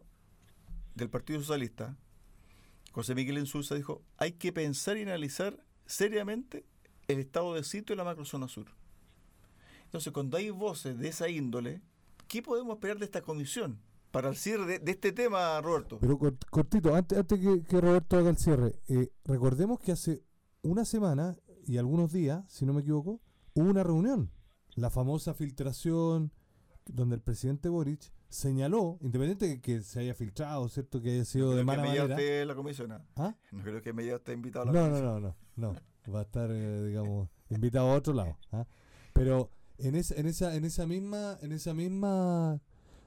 del Partido Socialista, José Miguel Insulza, dijo, hay que pensar y analizar seriamente el estado de sitio en la macrozona sur. Entonces, cuando hay voces de esa índole, ¿qué podemos esperar de esta comisión? Para el cierre de, de este tema, Roberto. Pero cort- cortito, antes, antes que, que Roberto haga el cierre, eh, recordemos que hace una semana y algunos días, si no me equivoco, hubo una reunión, la famosa filtración, donde el presidente Boric señaló, independiente de que se haya filtrado, ¿cierto? Que haya sido No de creo que mala me lleve manera. usted la comisión. ¿ah? ¿Ah? No creo que me lleve usted invitado a la No, no, comisión. no, no, no. Va a estar, eh, digamos, invitado a otro lado. ¿ah? Pero en esa, en esa, en esa misma, en esa misma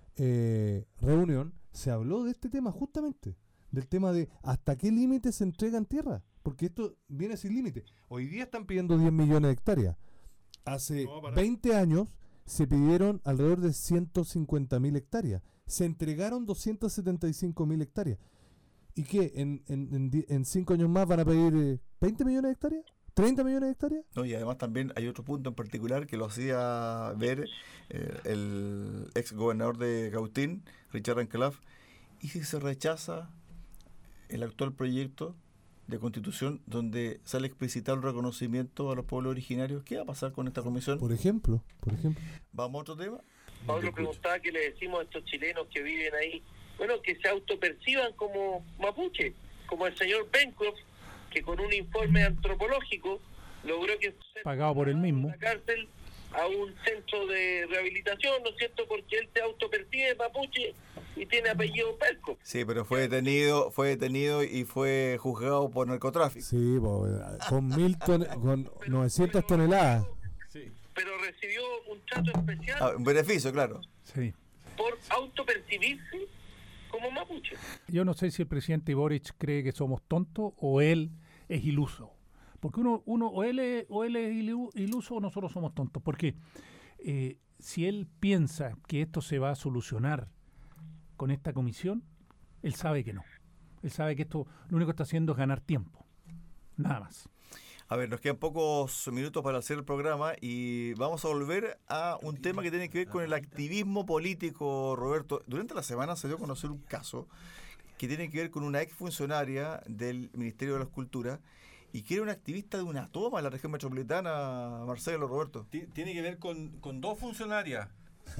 eh, reunión se habló de este tema justamente, del tema de hasta qué límite se entregan tierras, porque esto viene sin límite. Hoy día están pidiendo diez millones de hectáreas. Hace No va a parar. veinte años se pidieron alrededor de ciento cincuenta mil hectáreas. Se entregaron doscientas setenta y cinco mil hectáreas. ¿Y qué? ¿En, en, en, di- en cinco años más van a pedir eh, veinte millones de hectáreas? ¿treinta millones de hectáreas? No, y además también hay otro punto en particular que lo hacía ver eh, el ex gobernador de Cautín, Richard Ancalaf. ¿Y si se rechaza el actual proyecto de Constitución donde sale explicitado el reconocimiento a los pueblos originarios. ¿Qué va a pasar con esta comisión? Por ejemplo, por ejemplo. ¿Vamos a otro tema? Pablo preguntaba qué le decimos a estos chilenos que viven ahí. Bueno, que se autoperciban como mapuche, como el señor Bencroft, que con un informe antropológico logró que se pagado por él mismo, la cárcel a un centro de rehabilitación, ¿no es cierto? Porque él se autopercibe mapuche y tiene apellido Perco. Sí, pero fue detenido, fue detenido y fue juzgado por narcotráfico. Sí, po, con mil ton con novecientas toneladas. Sí. Pero recibió un trato especial Ah, un beneficio, claro. sí. por autopercibirse como mapuche. Yo no sé si el presidente Boric cree que somos tontos o él es iluso. Porque uno, uno o él es, o él es ilu- iluso o nosotros somos tontos. Porque eh, si él piensa que esto se va a solucionar con esta comisión, él sabe que no. Él sabe que esto lo único que está haciendo es ganar tiempo. Nada más. A ver, nos quedan pocos minutos para hacer el programa y vamos a volver a un tema que tiene que ver con el activismo político, Roberto. Durante la semana se dio a conocer un caso que tiene que ver con una exfuncionaria del Ministerio de las Culturas y que era una activista de una toma en la región metropolitana, Marcelo, Roberto. Tiene que ver con, con dos funcionarias.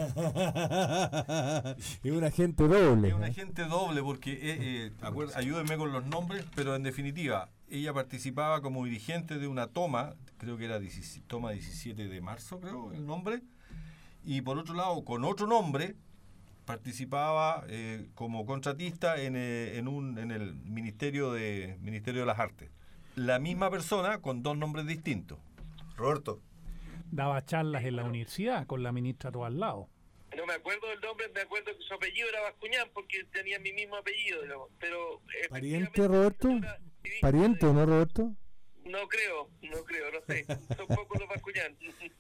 Es un agente doble. Es un agente doble porque, eh, eh, acuer- ayúdenme con los nombres, pero en definitiva, ella participaba como dirigente de una toma, creo que era diecisiete, toma diecisiete de marzo, creo, el nombre, y por otro lado, con otro nombre, participaba eh, como contratista en, eh, en, un, en el Ministerio de, Ministerio de las Artes. La misma persona con dos nombres distintos. Roberto. Daba charlas en la universidad con la ministra todo al lado. No me acuerdo del nombre, me acuerdo que su apellido era Bascuñán porque tenía mi mismo apellido, digamos, pero... ¿Pariente, Roberto? ¿Pariente o no, Roberto? No creo, no creo, no sé. Son pocos los Bascuñán.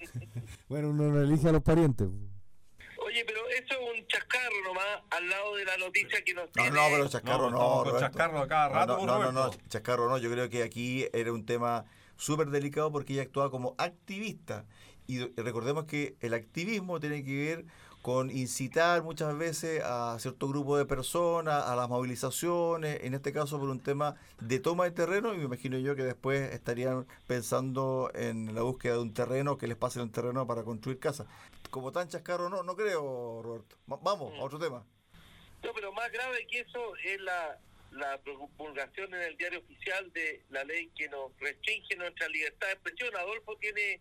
Bueno, uno no elige a los parientes. Oye, pero eso es un chascarro nomás al lado de la noticia que nos No, tiene... no, pero chascarro No, no, estamos con Roberto. chascarro a cada rato, No, no, no, no, Roberto. chascarro no. Yo creo que aquí era un tema súper delicado porque ella actuaba como activista. Y recordemos que el activismo tiene que ver con incitar muchas veces a cierto grupo de personas, a las movilizaciones, en este caso por un tema de toma de terreno, y me imagino yo que después estarían pensando en la búsqueda de un terreno, que les pasen un terreno para construir casas. Como tan chascarro no, no creo, Roberto. Va- vamos, a otro tema. No, pero más grave que eso es la, la promulgación en el diario oficial de la ley que nos restringe nuestra libertad de expresión. Adolfo tiene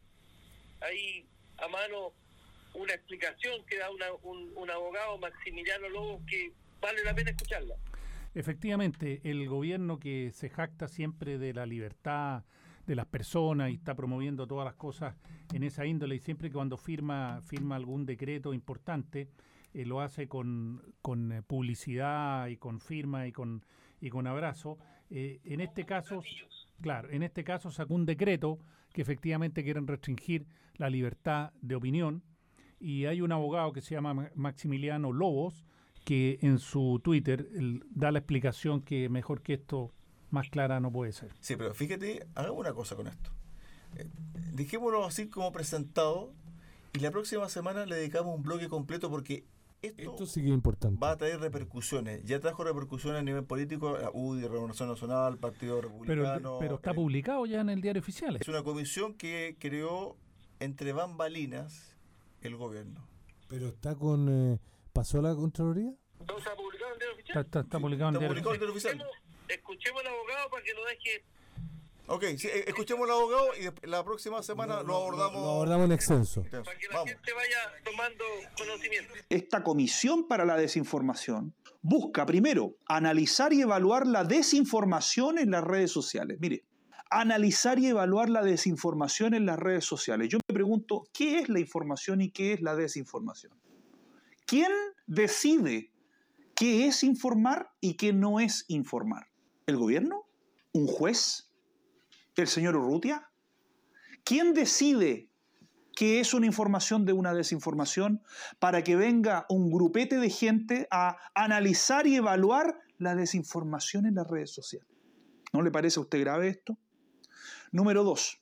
ahí a mano una explicación que da una, un, un abogado, Maximiliano Lobos, que vale la pena escucharla. Efectivamente, el gobierno que se jacta siempre de la libertad de las personas y está promoviendo todas las cosas en esa índole, y siempre que cuando firma firma algún decreto importante, eh, lo hace con, con eh, publicidad y con firma y con y con abrazo. Eh, en este caso, claro, en este caso sacó un decreto que efectivamente quieren restringir la libertad de opinión, y hay un abogado que se llama Ma- Maximiliano Lobos que en su Twitter él da la explicación que mejor que esto, más clara no puede ser. Sí, pero fíjate, hagamos una cosa con esto. Eh, dejémoslo así como presentado y la próxima semana le dedicamos un bloque completo porque esto, Esto sí que es importante. va a traer repercusiones. Ya trajo repercusiones a nivel político, la U D I, Renovación Nacional, Partido Pero, Republicano. pero está eh, publicado ya en el diario oficial. Es una comisión que creó entre bambalinas el gobierno. Pero está con... Eh, ¿pasó la Contraloría? ¿No se ha publicado en el diario oficial? Está, está- está publicado en el Está diario publicado en el oficial. diario oficial. Escuchemos, escuchemos al abogado para que lo deje... Ok, sí, eh, escuchemos al abogado y después- la próxima semana lo abordamos. Lo abordamos en extenso. para que la Vamos. gente vaya tomando conocimiento. Esta comisión para la desinformación busca primero analizar y evaluar la desinformación en las redes sociales. Mire, analizar y evaluar la desinformación en las redes sociales. Yo me pregunto, ¿qué es la información y qué es la desinformación? ¿Quién decide qué es informar y qué no es informar? ¿El gobierno? ¿Un juez? ¿El señor Urrutia? ¿Quién decide qué es una información de una desinformación para que venga un grupete de gente a analizar y evaluar la desinformación en las redes sociales? ¿No le parece a usted grave esto? Número dos,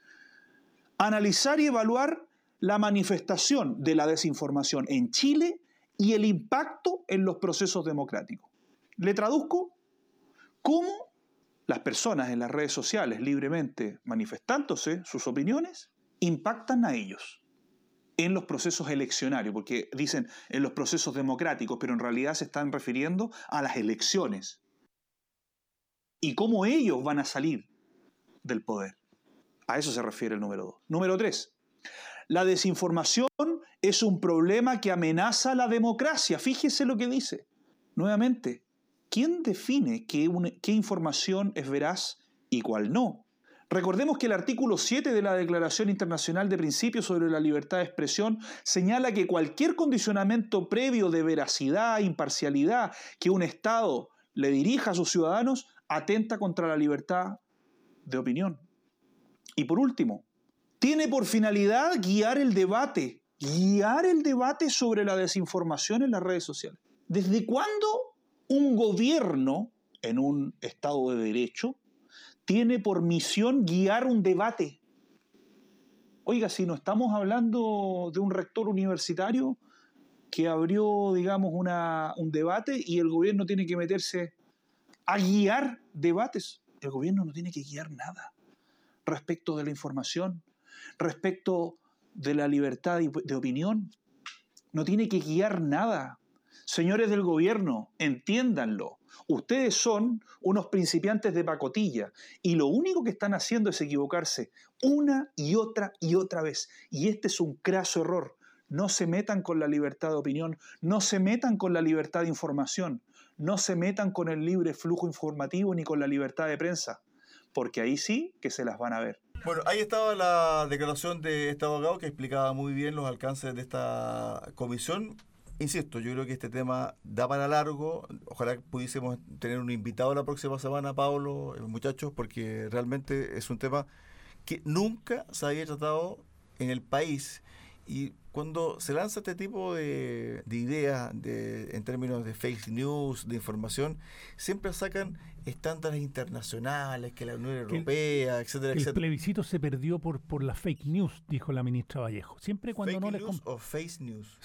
analizar y evaluar la manifestación de la desinformación en Chile y el impacto en los procesos democráticos. ¿Le traduzco? ¿Cómo las personas en las redes sociales libremente manifestándose sus opiniones, impactan a ellos en los procesos eleccionarios, porque dicen en los procesos democráticos, pero en realidad se están refiriendo a las elecciones y cómo ellos van a salir del poder. A eso se refiere el número dos. Número tres. La desinformación es un problema que amenaza la democracia. Fíjese lo que dice. Nuevamente, ¿quién define qué, una, qué información es veraz y cuál no? Recordemos que el artículo siete de la Declaración Internacional de Principios sobre la Libertad de Expresión señala que cualquier condicionamiento previo de veracidad e imparcialidad que un Estado le dirija a sus ciudadanos atenta contra la libertad de opinión. Y por último, tiene por finalidad guiar el debate, guiar el debate sobre la desinformación en las redes sociales. ¿Desde cuándo un gobierno en un Estado de Derecho tiene por misión guiar un debate? Oiga, si no estamos hablando de un rector universitario que abrió, digamos, una, un debate y el gobierno tiene que meterse a guiar debates. El gobierno no tiene que guiar nada respecto de la información, respecto de la libertad de opinión. No tiene que guiar nada. Señores del gobierno, entiéndanlo. Ustedes son unos principiantes de pacotilla y lo único que están haciendo es equivocarse una y otra y otra vez. Y este es un craso error. No se metan con la libertad de opinión, no se metan con la libertad de información, no se metan con el libre flujo informativo ni con la libertad de prensa, porque ahí sí que se las van a ver. Bueno, ahí estaba la declaración de este abogado que explicaba muy bien los alcances de esta comisión. Insisto, yo creo que este tema da para largo. Ojalá pudiésemos tener un invitado la próxima semana, Pablo, muchachos, porque realmente es un tema que nunca se había tratado en el país. Y cuando se lanza este tipo de, de ideas de, en términos de fake news, de información, siempre sacan estándares internacionales, que la Unión Europea, el, etcétera, el etcétera. El plebiscito se perdió por, por la fake news, dijo la ministra Vallejo. Siempre cuando ¿Fake no news le comp- o face news?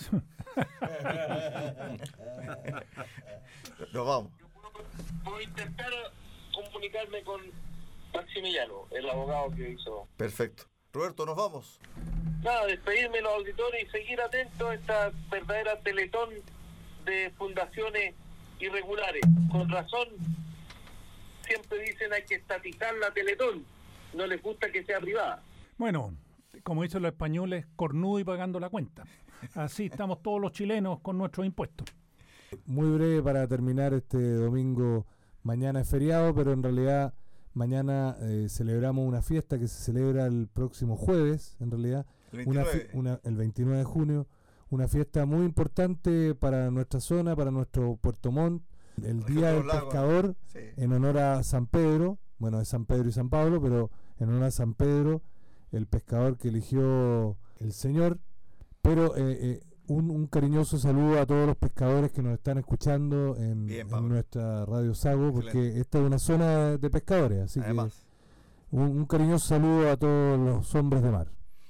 Nos vamos. Voy a intentar comunicarme con Maximiliano, el abogado que hizo. Perfecto. Roberto, nos vamos. Nada, despedirme de los auditores y seguir atentos a esta verdadera teletón de fundaciones irregulares. Con razón, siempre dicen hay que estatizar la teletón. No les gusta que sea privada. Bueno, como dicen los españoles, cornudo y pagando la cuenta. Así estamos todos los chilenos con nuestros impuestos. Muy breve para terminar este domingo. Mañana es feriado, pero en realidad mañana eh, celebramos una fiesta que se celebra el próximo jueves, en realidad, el una, veintinueve. una, el veintinueve de junio, una fiesta muy importante para nuestra zona, para nuestro Puerto Montt, el Día del Pescador, sí, en honor a San Pedro, bueno, es San Pedro y San Pablo, pero en honor a San Pedro, el pescador que eligió el Señor, pero eh, eh, un, un cariñoso saludo a todos los pescadores que nos están escuchando en, Bien, en nuestra Radio Sago, porque excelente. esta es una zona de pescadores, así Además, que un, un cariñoso saludo a todos los hombres de mar.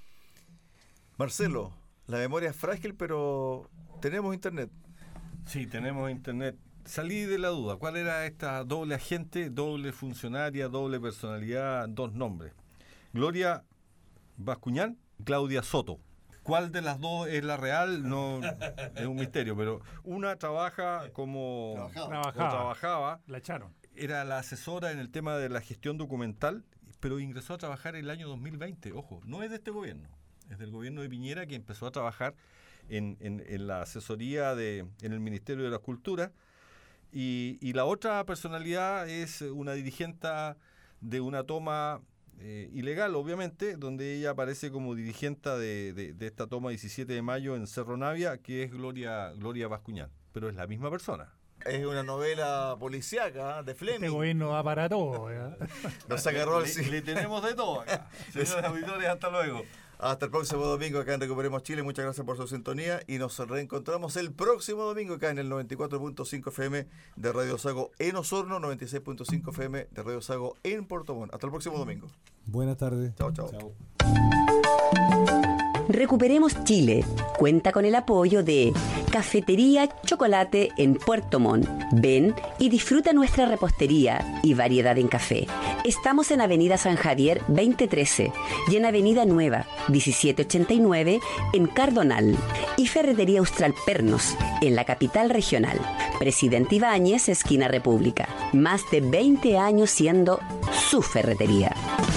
Marcelo, la memoria es frágil, pero tenemos internet. Sí, tenemos internet. Salí de la duda. ¿Cuál era esta doble agente, doble funcionaria, doble personalidad, dos nombres? Gloria Bascuñán, Claudia Soto. ¿Cuál de las dos es la real? No es un misterio, pero una trabaja como Trabajaba. o trabajaba, La echaron. era la asesora en el tema de la gestión documental, pero ingresó a trabajar en el año dos mil veinte. Ojo, no es de este gobierno, es del gobierno de Piñera, que empezó a trabajar en, en, en la asesoría de, en el Ministerio de la Cultura. Y, y la otra personalidad es una dirigente de una toma eh, ilegal, obviamente, donde ella aparece como dirigente de, de, de esta toma diecisiete de mayo en Cerro Navia, que es Gloria, Gloria Bascuñán, pero es la misma persona. Es una novela policíaca de Fleming. Este gobierno va para todo. ¿eh? Nos agarró el Le, sí. le tenemos de todo acá. Señores auditores, hasta luego. Hasta el próximo domingo acá en Recuperemos Chile. Muchas gracias por su sintonía y nos reencontramos el próximo domingo acá en el noventa y cuatro punto cinco F M de Radio Sago en Osorno, noventa y seis punto cinco F M de Radio Sago en Puerto Montt. Hasta el próximo domingo. Buenas tardes. Chao, chao. Chao. Recuperemos Chile cuenta con el apoyo de Cafetería Chocolate en Puerto Montt. Ven y disfruta nuestra repostería y variedad en café. Estamos en Avenida San Javier veinte trece y en Avenida Nueva diecisiete ochenta y nueve en Cardonal. Y Ferretería Austral Pernos en la capital regional. Presidente Ibáñez, esquina República. Más de veinte años siendo su ferretería.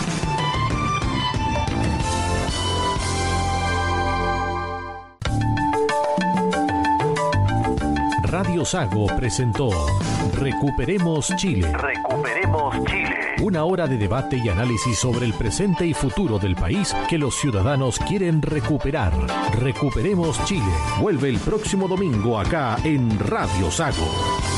Radio Sago presentó Recuperemos Chile. Recuperemos Chile. Una hora de debate y análisis sobre el presente y futuro del país que los ciudadanos quieren recuperar. Recuperemos Chile. Vuelve el próximo domingo acá en Radio Sago.